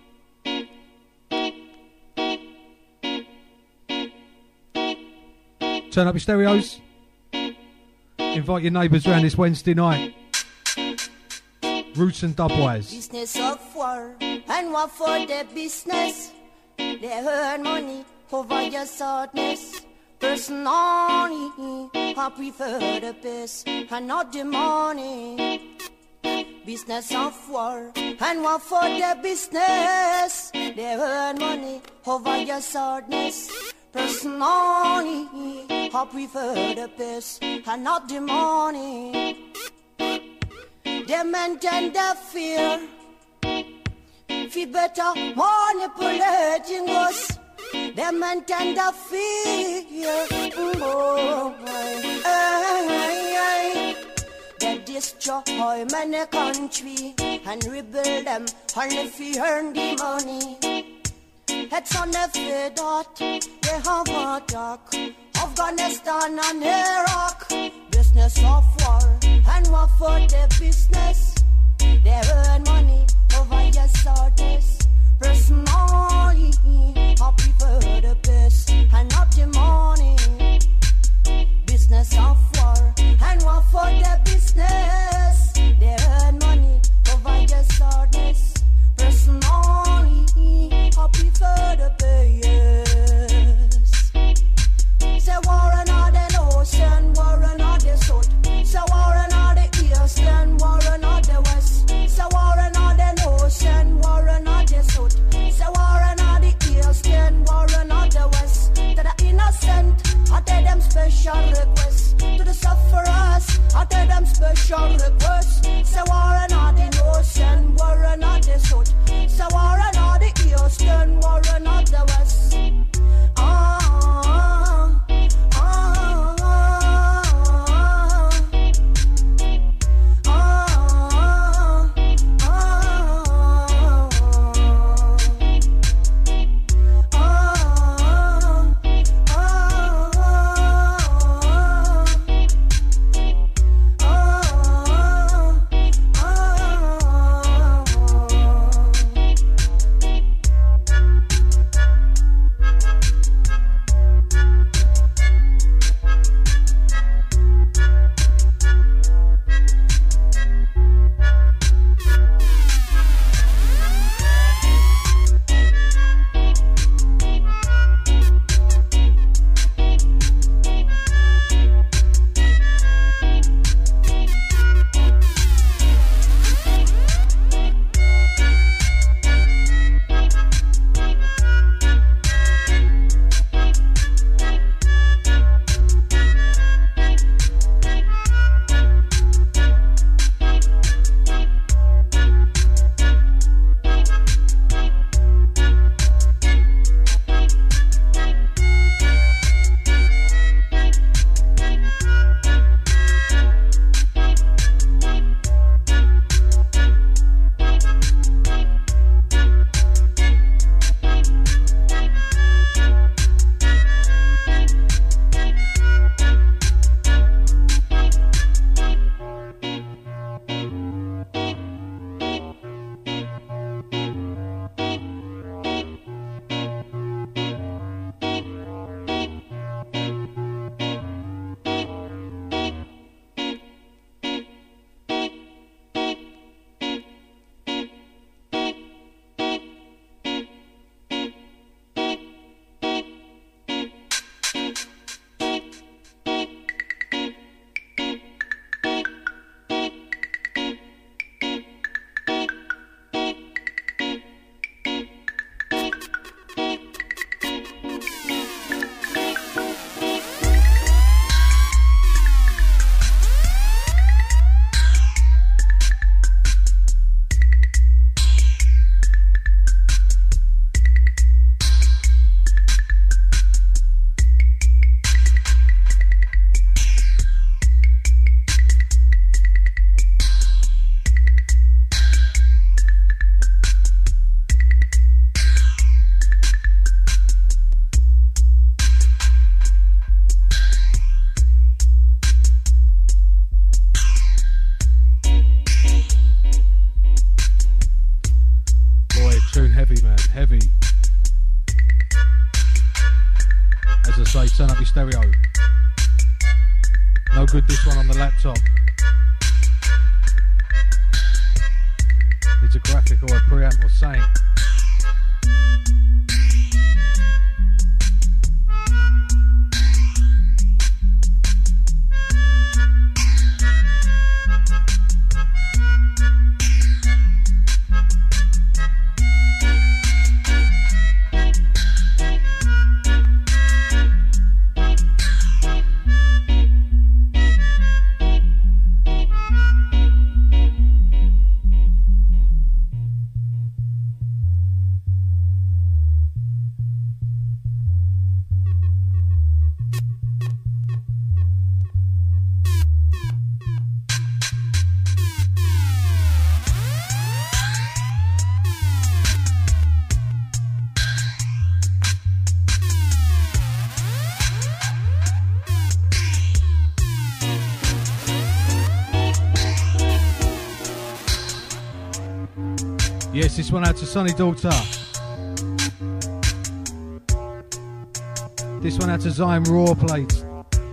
Turn up your stereos. Invite your neighbours round this Wednesday night. Roots and Dubwise. Business of war and what for the business? They earn money over your sadness. Personally, I prefer the peace and not the money. Business of war and what for the business? They earn money over your sadness. Personally, I prefer the peace and not the money. They maintain the fear. Fi better manipulating us. They maintain the fear. Oh, ay, ay, ay. They destroy many countries and rebuild them only fi earn the money. It's on the fear that they have attack Afghanistan and Iraq. Business of war and what for the business? They earn money over your sadness. Personally, I prefer the peace and not the money. Business of war and what for the business? They earn money over your sadness. Personally, I prefer the peace. Say war and all the ocean, war and all the south. Say war and all the east and war and all the west. Say war and all the ocean, war and all the south. Say war and all the east and war and all the As I say, turn up your stereo. No good this one on the laptop. Needs a graphic or a preamp or something. Yes, this one out to Sunny Daughter. This one out to Zion Raw Plate.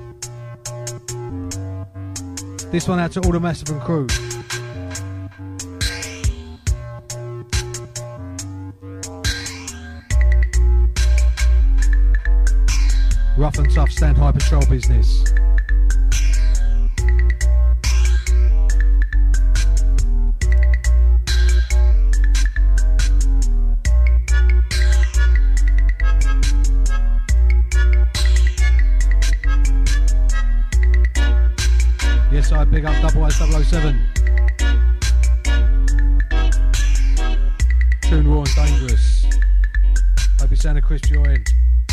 This one out to all the Massive and crew. Rough and tough, stand high patrol business. Yes, I big up Double Ice double oh seven. Tune raw and dangerous. Hope you sound a crisp you're in.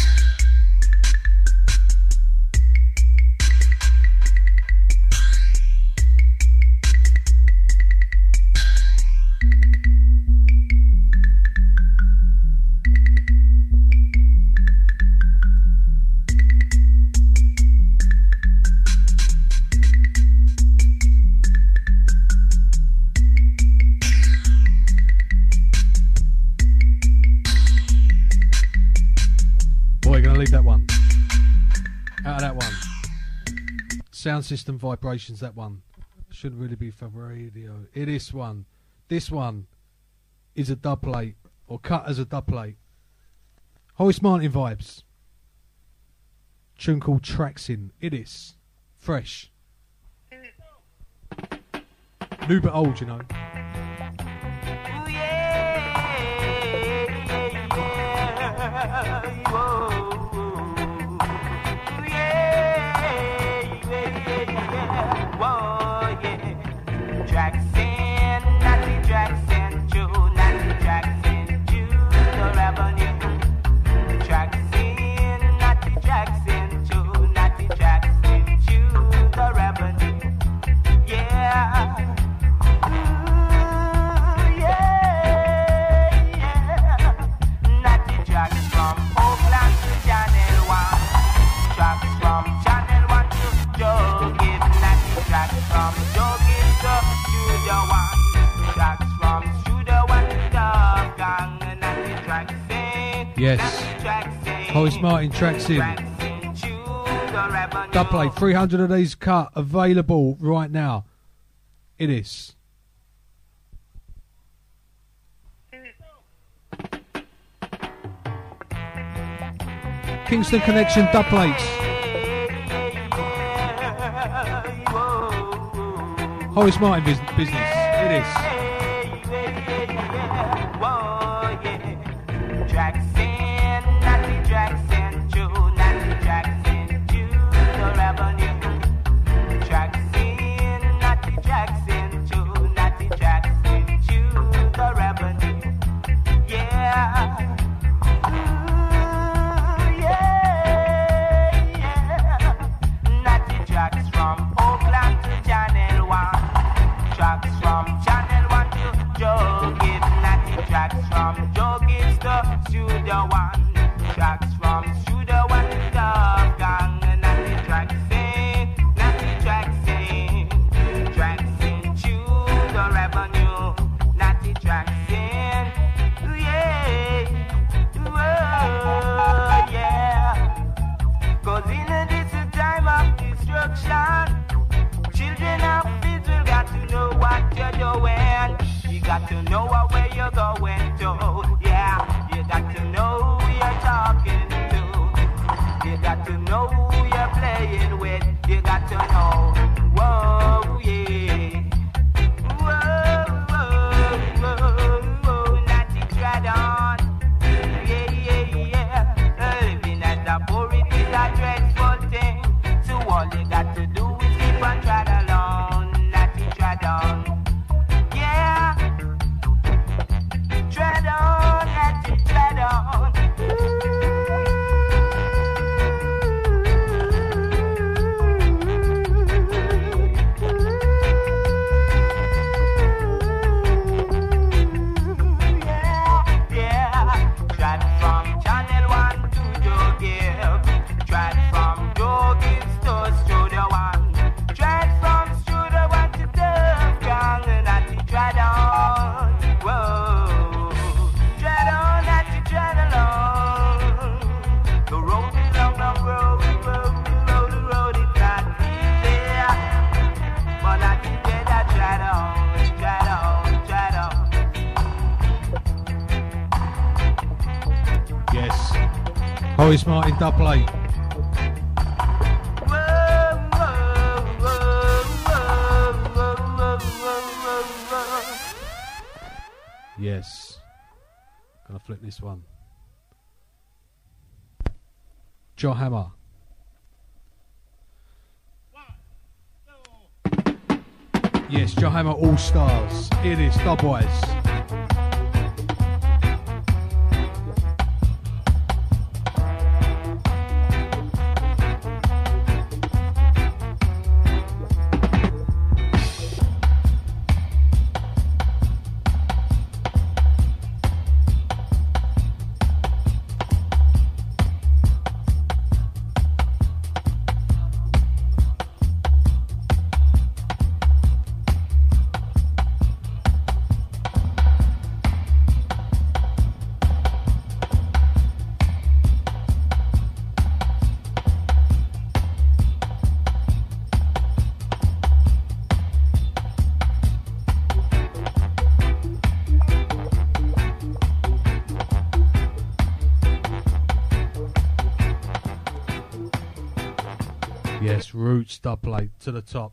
Sound system vibrations, that one. Shouldn't really be for radio. It is one. This one is a dub plate, or cut as a dub plate. Horace Martin vibes. Tune called Traxin. It is. Fresh. New but old, you know. Yes, Horace Martin tracks in. Dub play, three hundred of these cut available right now. It is. Kingston Connection dub plates. Horace Martin business. It is. Tracks from Channel One, tracks from Channel One. got to know who you're playing with. You got to know. Whoa, yeah. Whoa, whoa, whoa, whoa. Natty tread on. Yeah, yeah, yeah. Living at the poor, it is a dreadful thing. So all you got to do is keep on tread along. Natty tread on. Yeah. Tread on, Natty tread on. Horace Martin double eight. Yes. Gonna flip this one. Joe Hammer. Yes, Joe Hammer All Stars. It is Dubwise. Yes, Roots double eight to the top.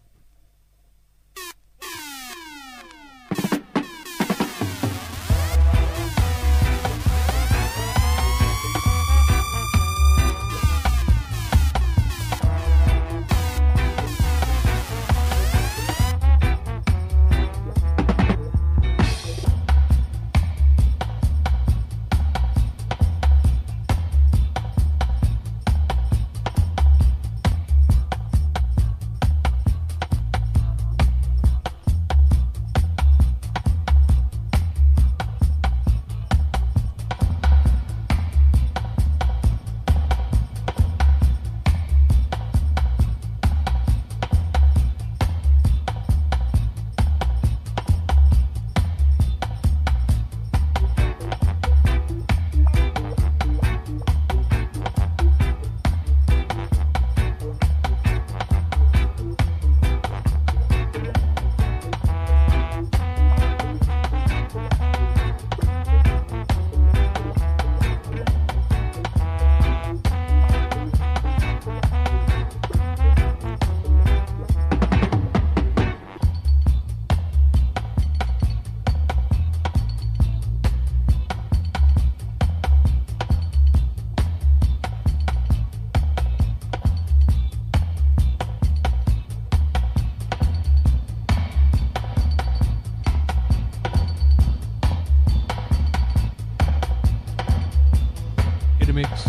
Mix.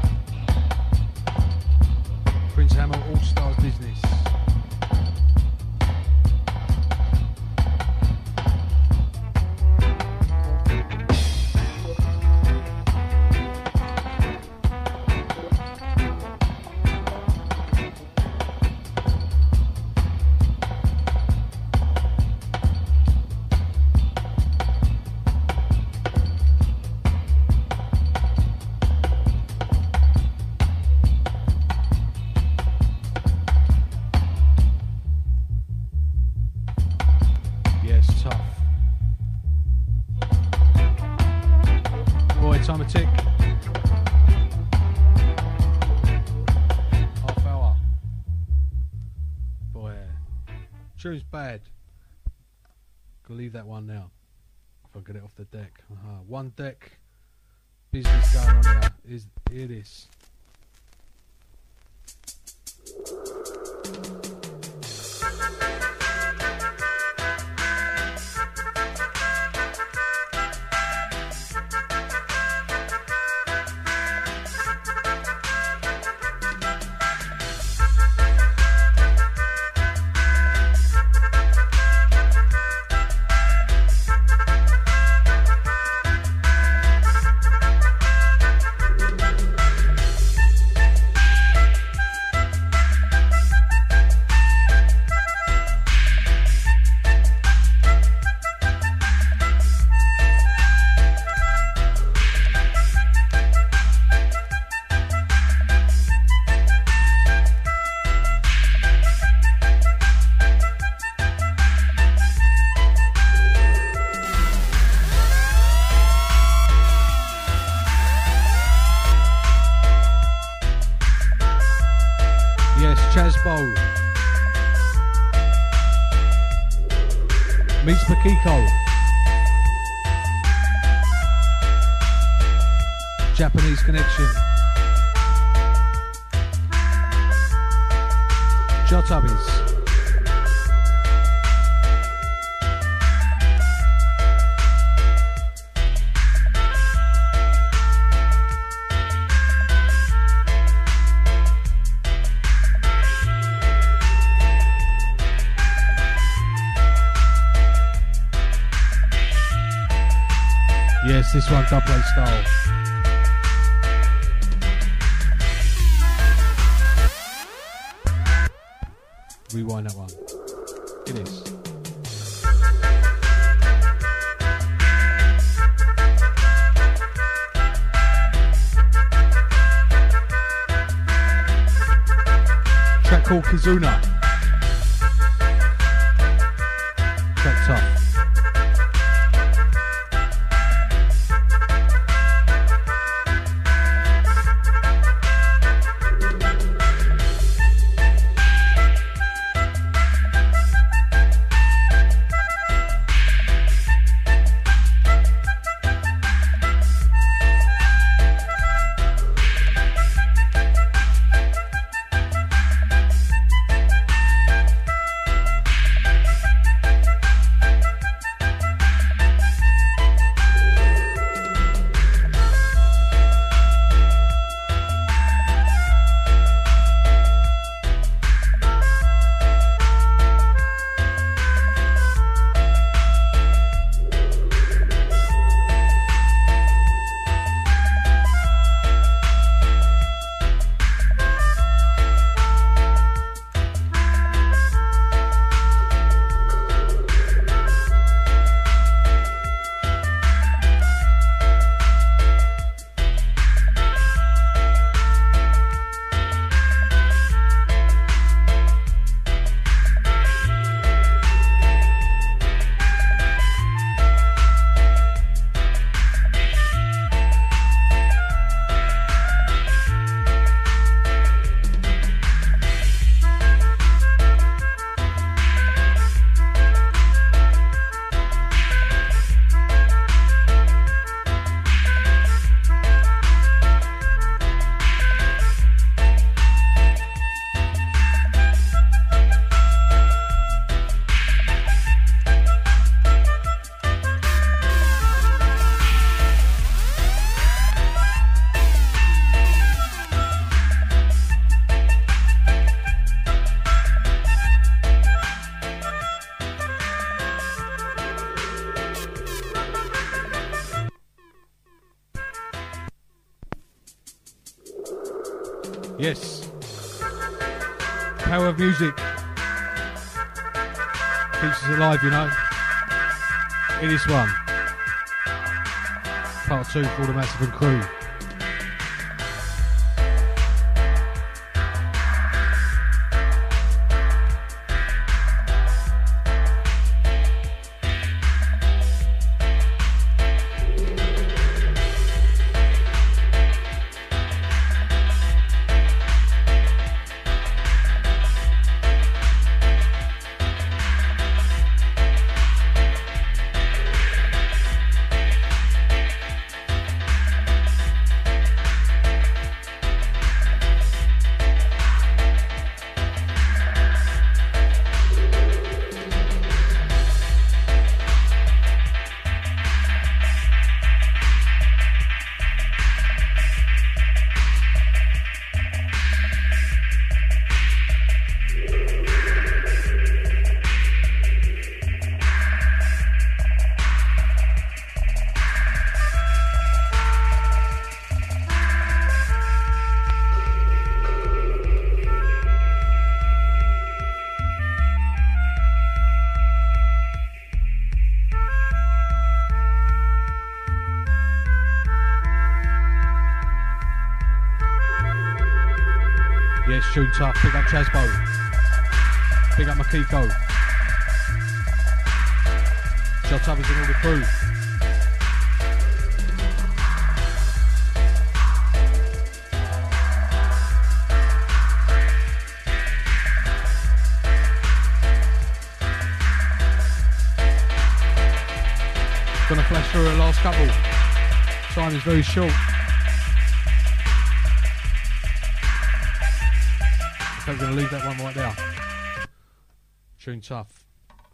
Prince Hammer All Stars Business. tune's bad. Gonna leave that one now. If I get it off the deck. Uh-huh. One deck. Business going on here. Is hear this. Meets Pakiko. Japanese Connection. Jotubbies. Yes, this one double style. Rewind that one. It is. Track called Kizuna. Track tough. Yes. Power of music. Keeps us alive, you know. In this one. Part two for the Massive and crew. Yes, tune tough. Big up Chasbo. Big up Makiko. Shot Tubbers and all the crew. Gonna flash through a last couple. Time is very short. I think we're gonna leave that one right there. Tune tough.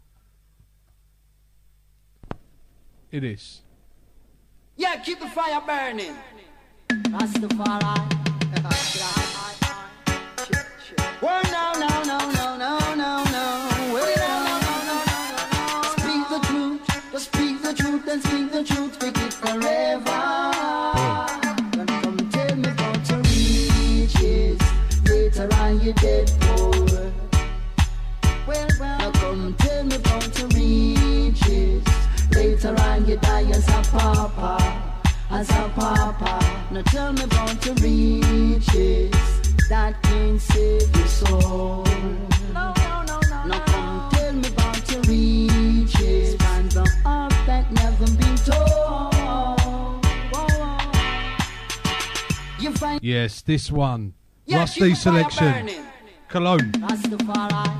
It is. Yeah, keep the fire burning. Rastafari. Well, no, no, no, no, no, no, no. Well, no, no, no, no, no. Speak the truth. Just speak the truth and speak the truth. Speak it forever. Don't come tell me about your riches. Later on you're dead poor. Well, well. Now come tell me about your riches. Later on you die as a papa, as a papa. Now tell me about your riches that can save your soul. No, no, no, no. Now come tell me about your riches, find the art that never been told. You find yes, this one. Yeah, Rusty selection. Cologne. Rastafari.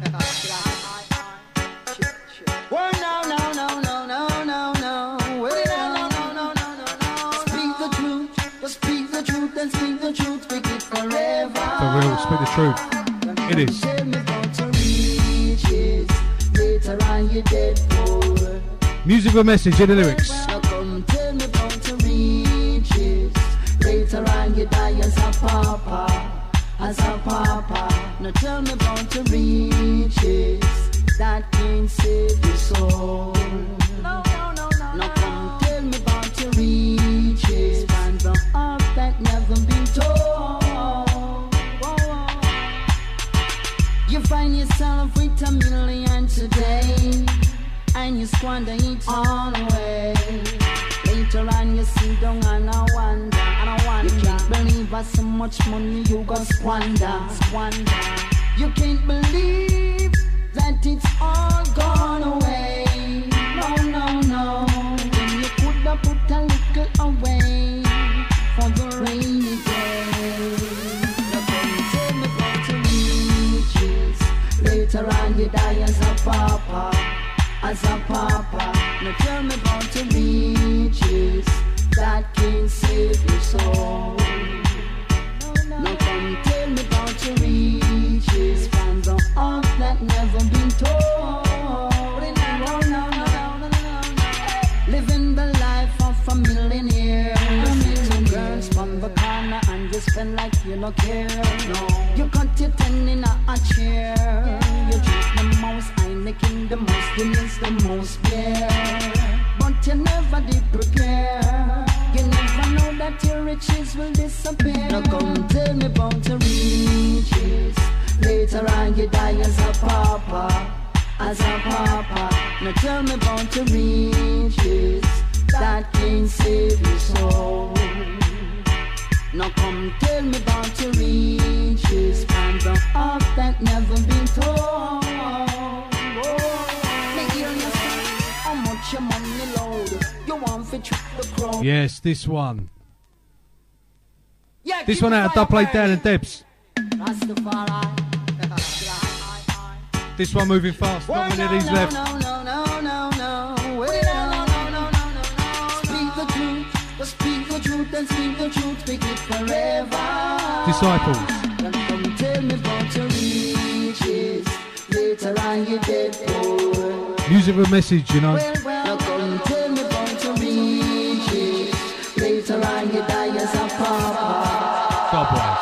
Well, no, no, no, no, no, no, no. Well, no, no, no, no, no, no. Speak the truth. Just speak the truth and speak the truth. Speak it forever. For real, speak the truth. It is. Tell me about your riches. Later on you're dead poor. Music with message in the lyrics. Now come tell me about your riches. Later on you die as a papa, as a papa. Now tell me about your riches that can save your soul. No, no, no, no. Now come tell me about your riches. Find the art that never been told. You find yourself with a million today, and you squander it all away. Later on you sit down and I wonder, and I wonder. You can't believe how so much money you got squander, squander. You can't believe that it's all gone away. No, no, no. When you could have put a little away for the rainy day. Now come tell me about your riches. Later on you die as a papa, as a papa. Now tell me about your riches that can save your soul. Now come tell me about your riches. Find the art that never been told. Living the life of a millionaire. Two girls from the corner and you spend like you don't care. No, you cut your ten in a, a chair. You drink the most, Heineken the most, Guinness the most beer. But you never did prepare. You never know that your riches will disappear. Now come tell me about your riches. Later on you die as a papa, as a papa. Now tell me about your riches that can save your soul. Now come tell me about your riches. Find the art that never been told. Make you understand how much your money load. You want to trick the crowd. Yes, this one. Yeah, this one out of Dub Plate Down and Debs. This one moving fast. Not many of these no, left. No, no, no, no, no. Well, no, no, no, no, no, no. Speak the truth. Just speak the truth and speak the truth. Speak it forever. Disciples. Don't come tell me about your riches. Later on you're dead poor. Music with message, you know. Well, well, now come tell me about your riches. Later on you die as a papa. God bless.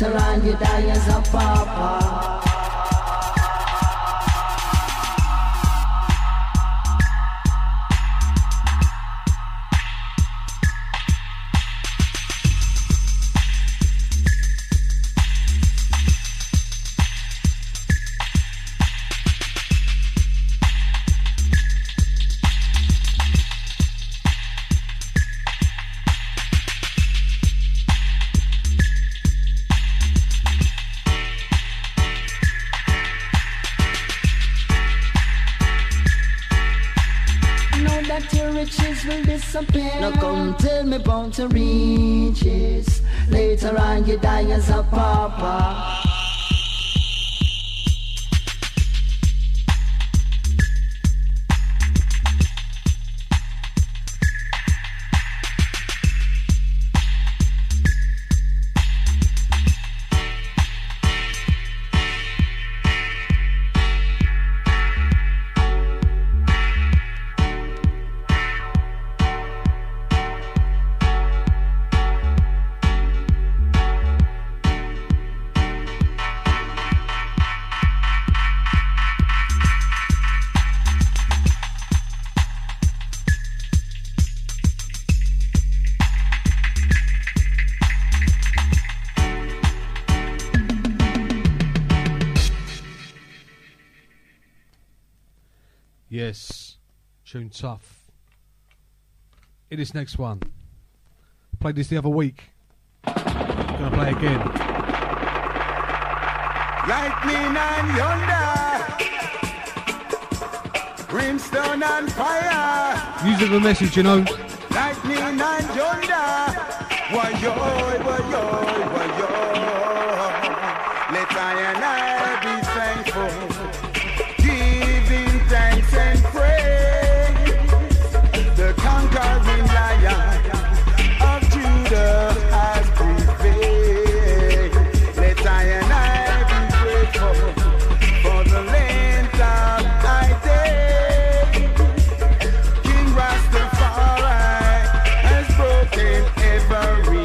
Later on you die as a pauper. Now come tell me about the riches. Later on you die as a pauper. Yes, tune tough. In this next one, played this the other week. Gonna play again. Lightning and thunder, brimstone and fire. Music of a message, you know. Lightning and thunder, why yo, why yo, why yo. Let I and I be thankful. Thanks and praise, the conquering lion of Judah has prevailed. Let I and I be grateful for the length of thy day. King Rastafari has broken every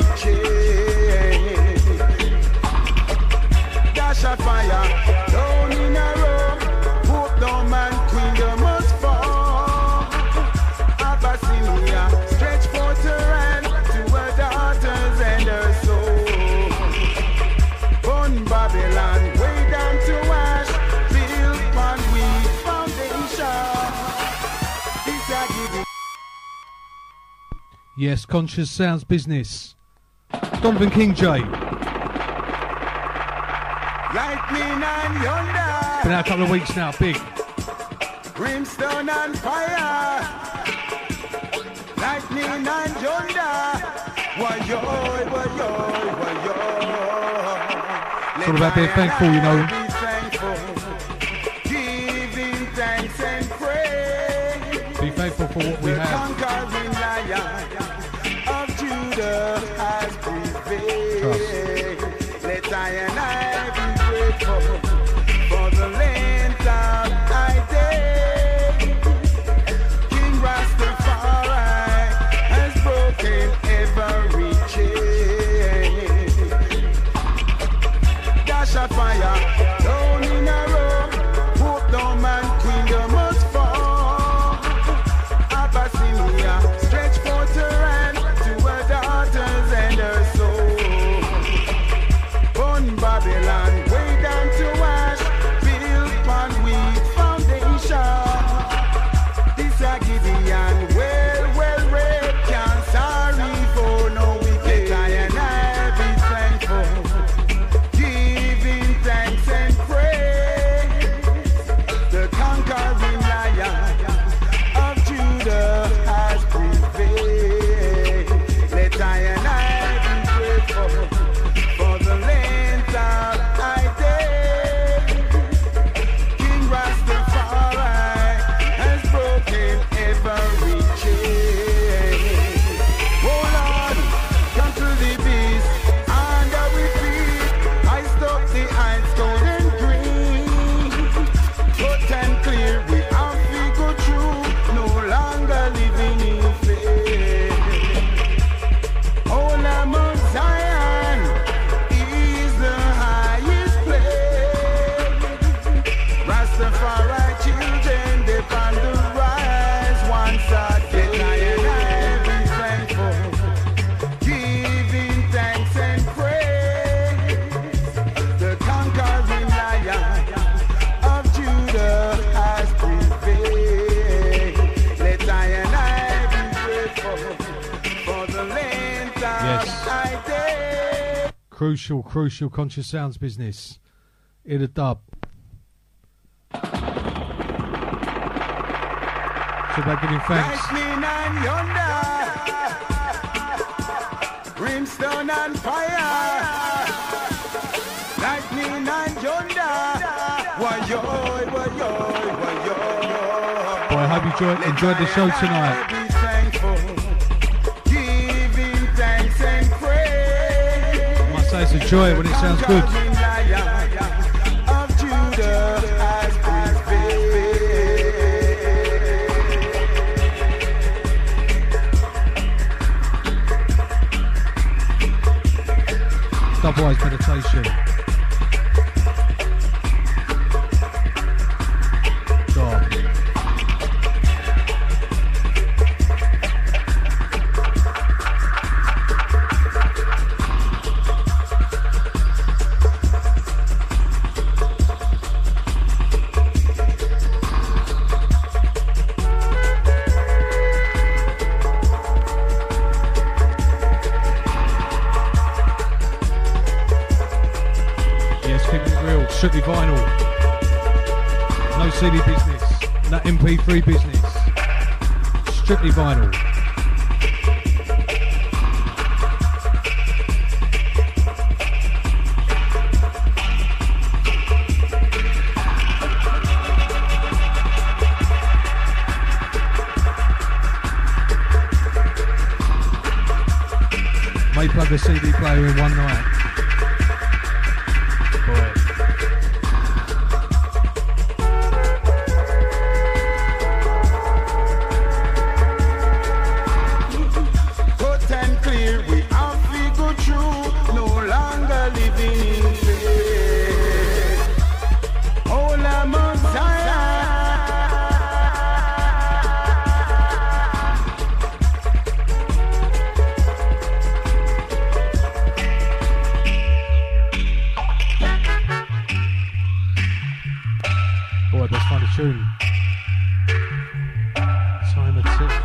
chain. Dash of fire down in a row. Hope no man kingdom must fall. Abyssinia stretch forth her hand to her daughters and her soul. Burn Babylon way down to ash, built on weak foundation. This I give it. Yes, Conscious Sounds Business. Donovan King J. Lightning and yonder. Been out a couple of weeks now, big. Brimstone and fire. Lightning and yonder. Why yo, why yo, why yo. It's all about being thankful, you know. Be thankful. Giving thanks and praise. Be thankful for what we the have. Conquering lion of Judah has prevailed. Let I and I be grateful for the length of thy day. King Rastafari has broken every chain. Dash of fire down in a row. Hope no man kingdom must fall. Abyssinia stretch forth her hand to her daughters and her soul. Crucial, crucial conscious sounds business. In a dub. So they're giving thanks. Lightning and yonder, brimstone and fire. Lightning and yonder, wayo, wayo, wayo. Boy, I hope you enjoyed, enjoyed the show tonight. Be thankful, giving thanks and praise. I must say it's a joy when it sounds good. Of Judah has prevailed. Dubwise meditation. God. Strictly vinyl, no C D business, no M P three business, strictly vinyl. May plug a C D player in one night. Boy. Tune. Time at six.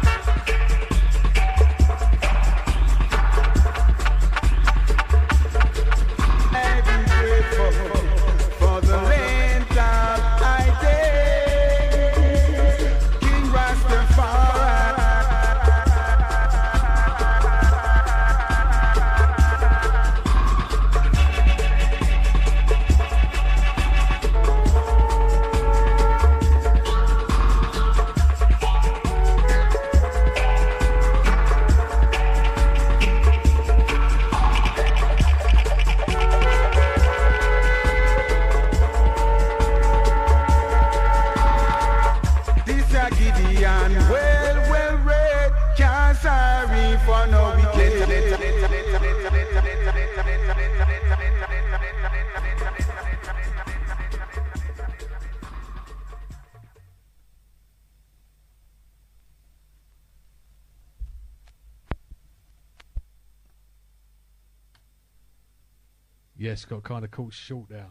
I'm grateful for the land that I take. King Rastafari. Yes, got kind of caught short there.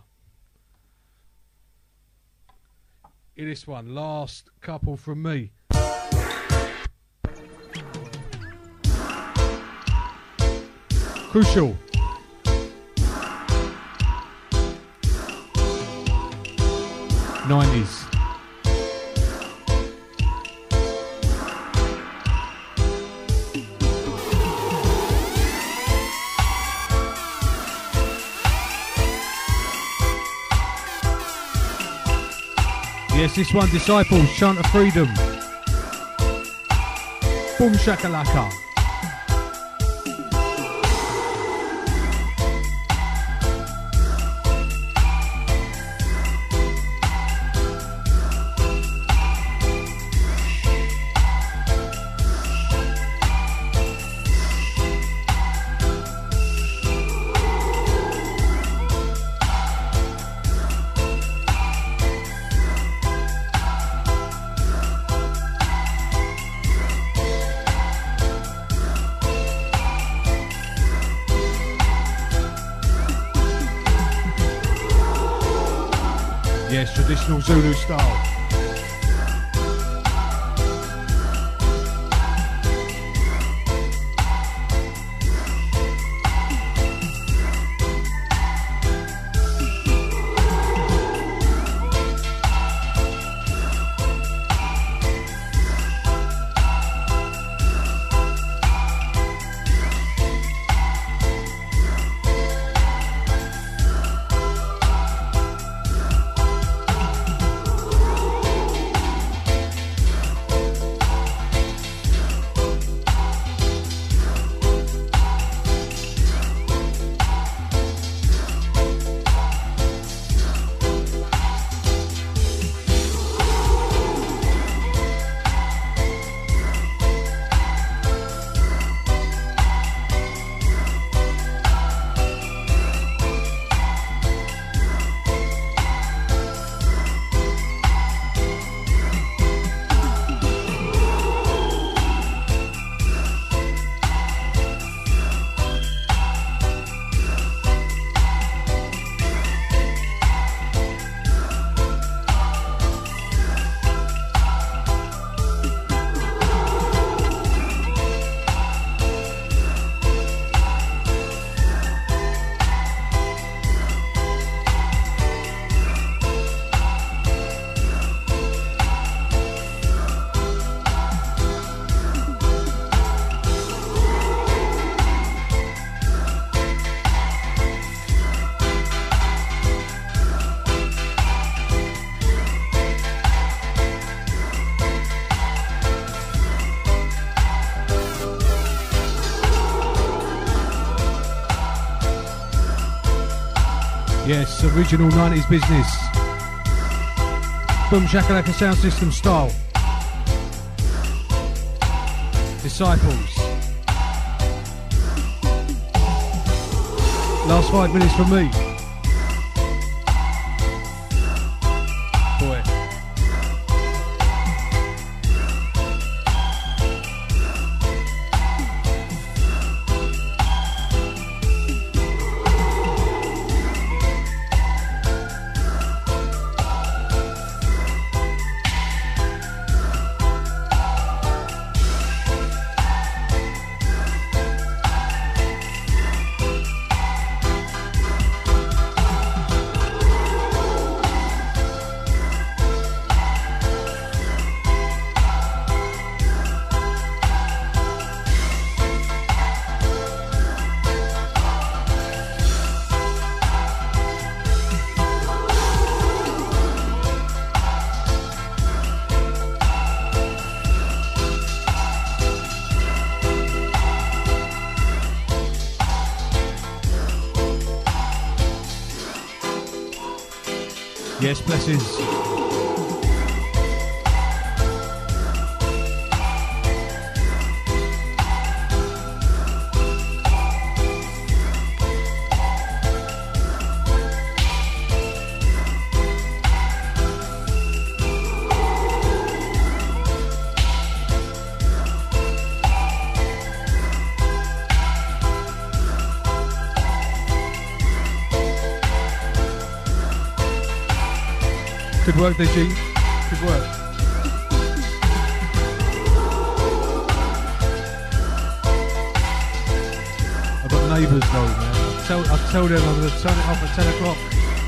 In this one, last couple from me. Crucial. nineties. Yes, this one, Disciples, Chant of Freedom. Boom shakalaka. Yes, traditional Zulu style. Yes, original nineties business. Boom Shakalaka sound system style. Disciples. Last five minutes from me. Boy. Yes, blessings. Good work there, G. Good work. I've got neighbours though, man. I tell, I tell them I'm going to turn it off at ten o'clock.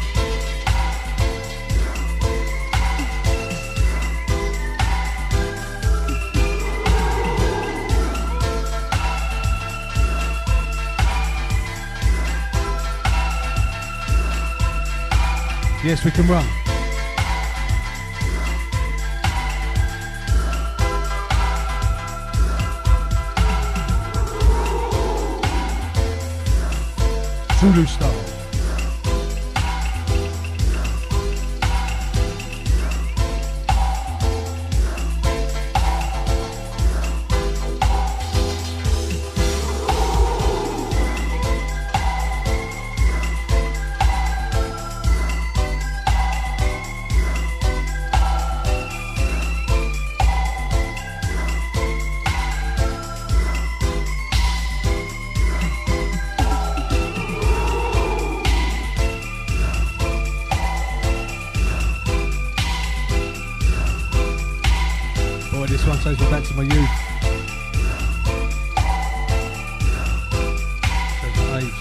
Yes, we can run. Zulu style. This one takes me back to my youth. Shows my age.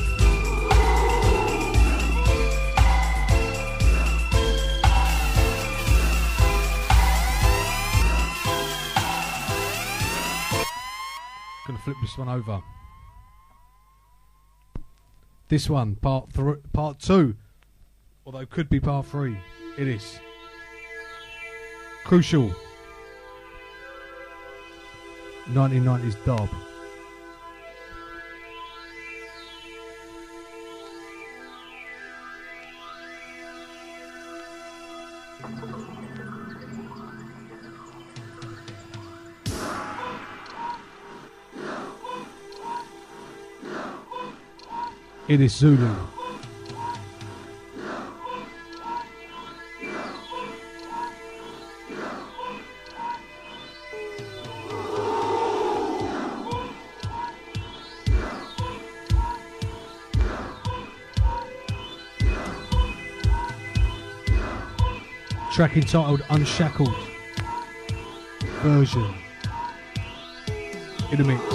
Gonna flip this one over. This one, part three, part two, although it could be part three. It is Crucial. nineteen nineties dub. It is Zulu. Track entitled Unshackled version in a mix.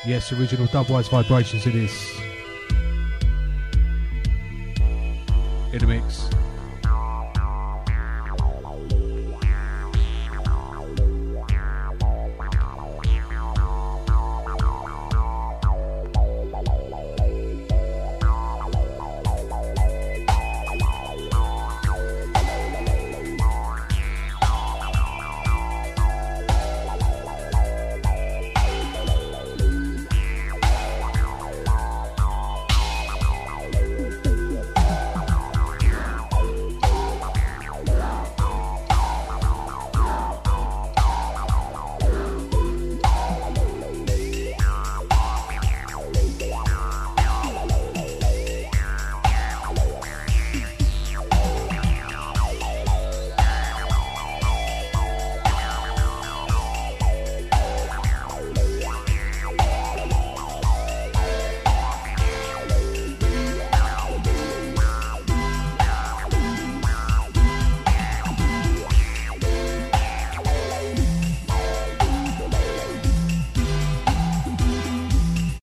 Yes, original Dubwise Vibrations it is. In the mix.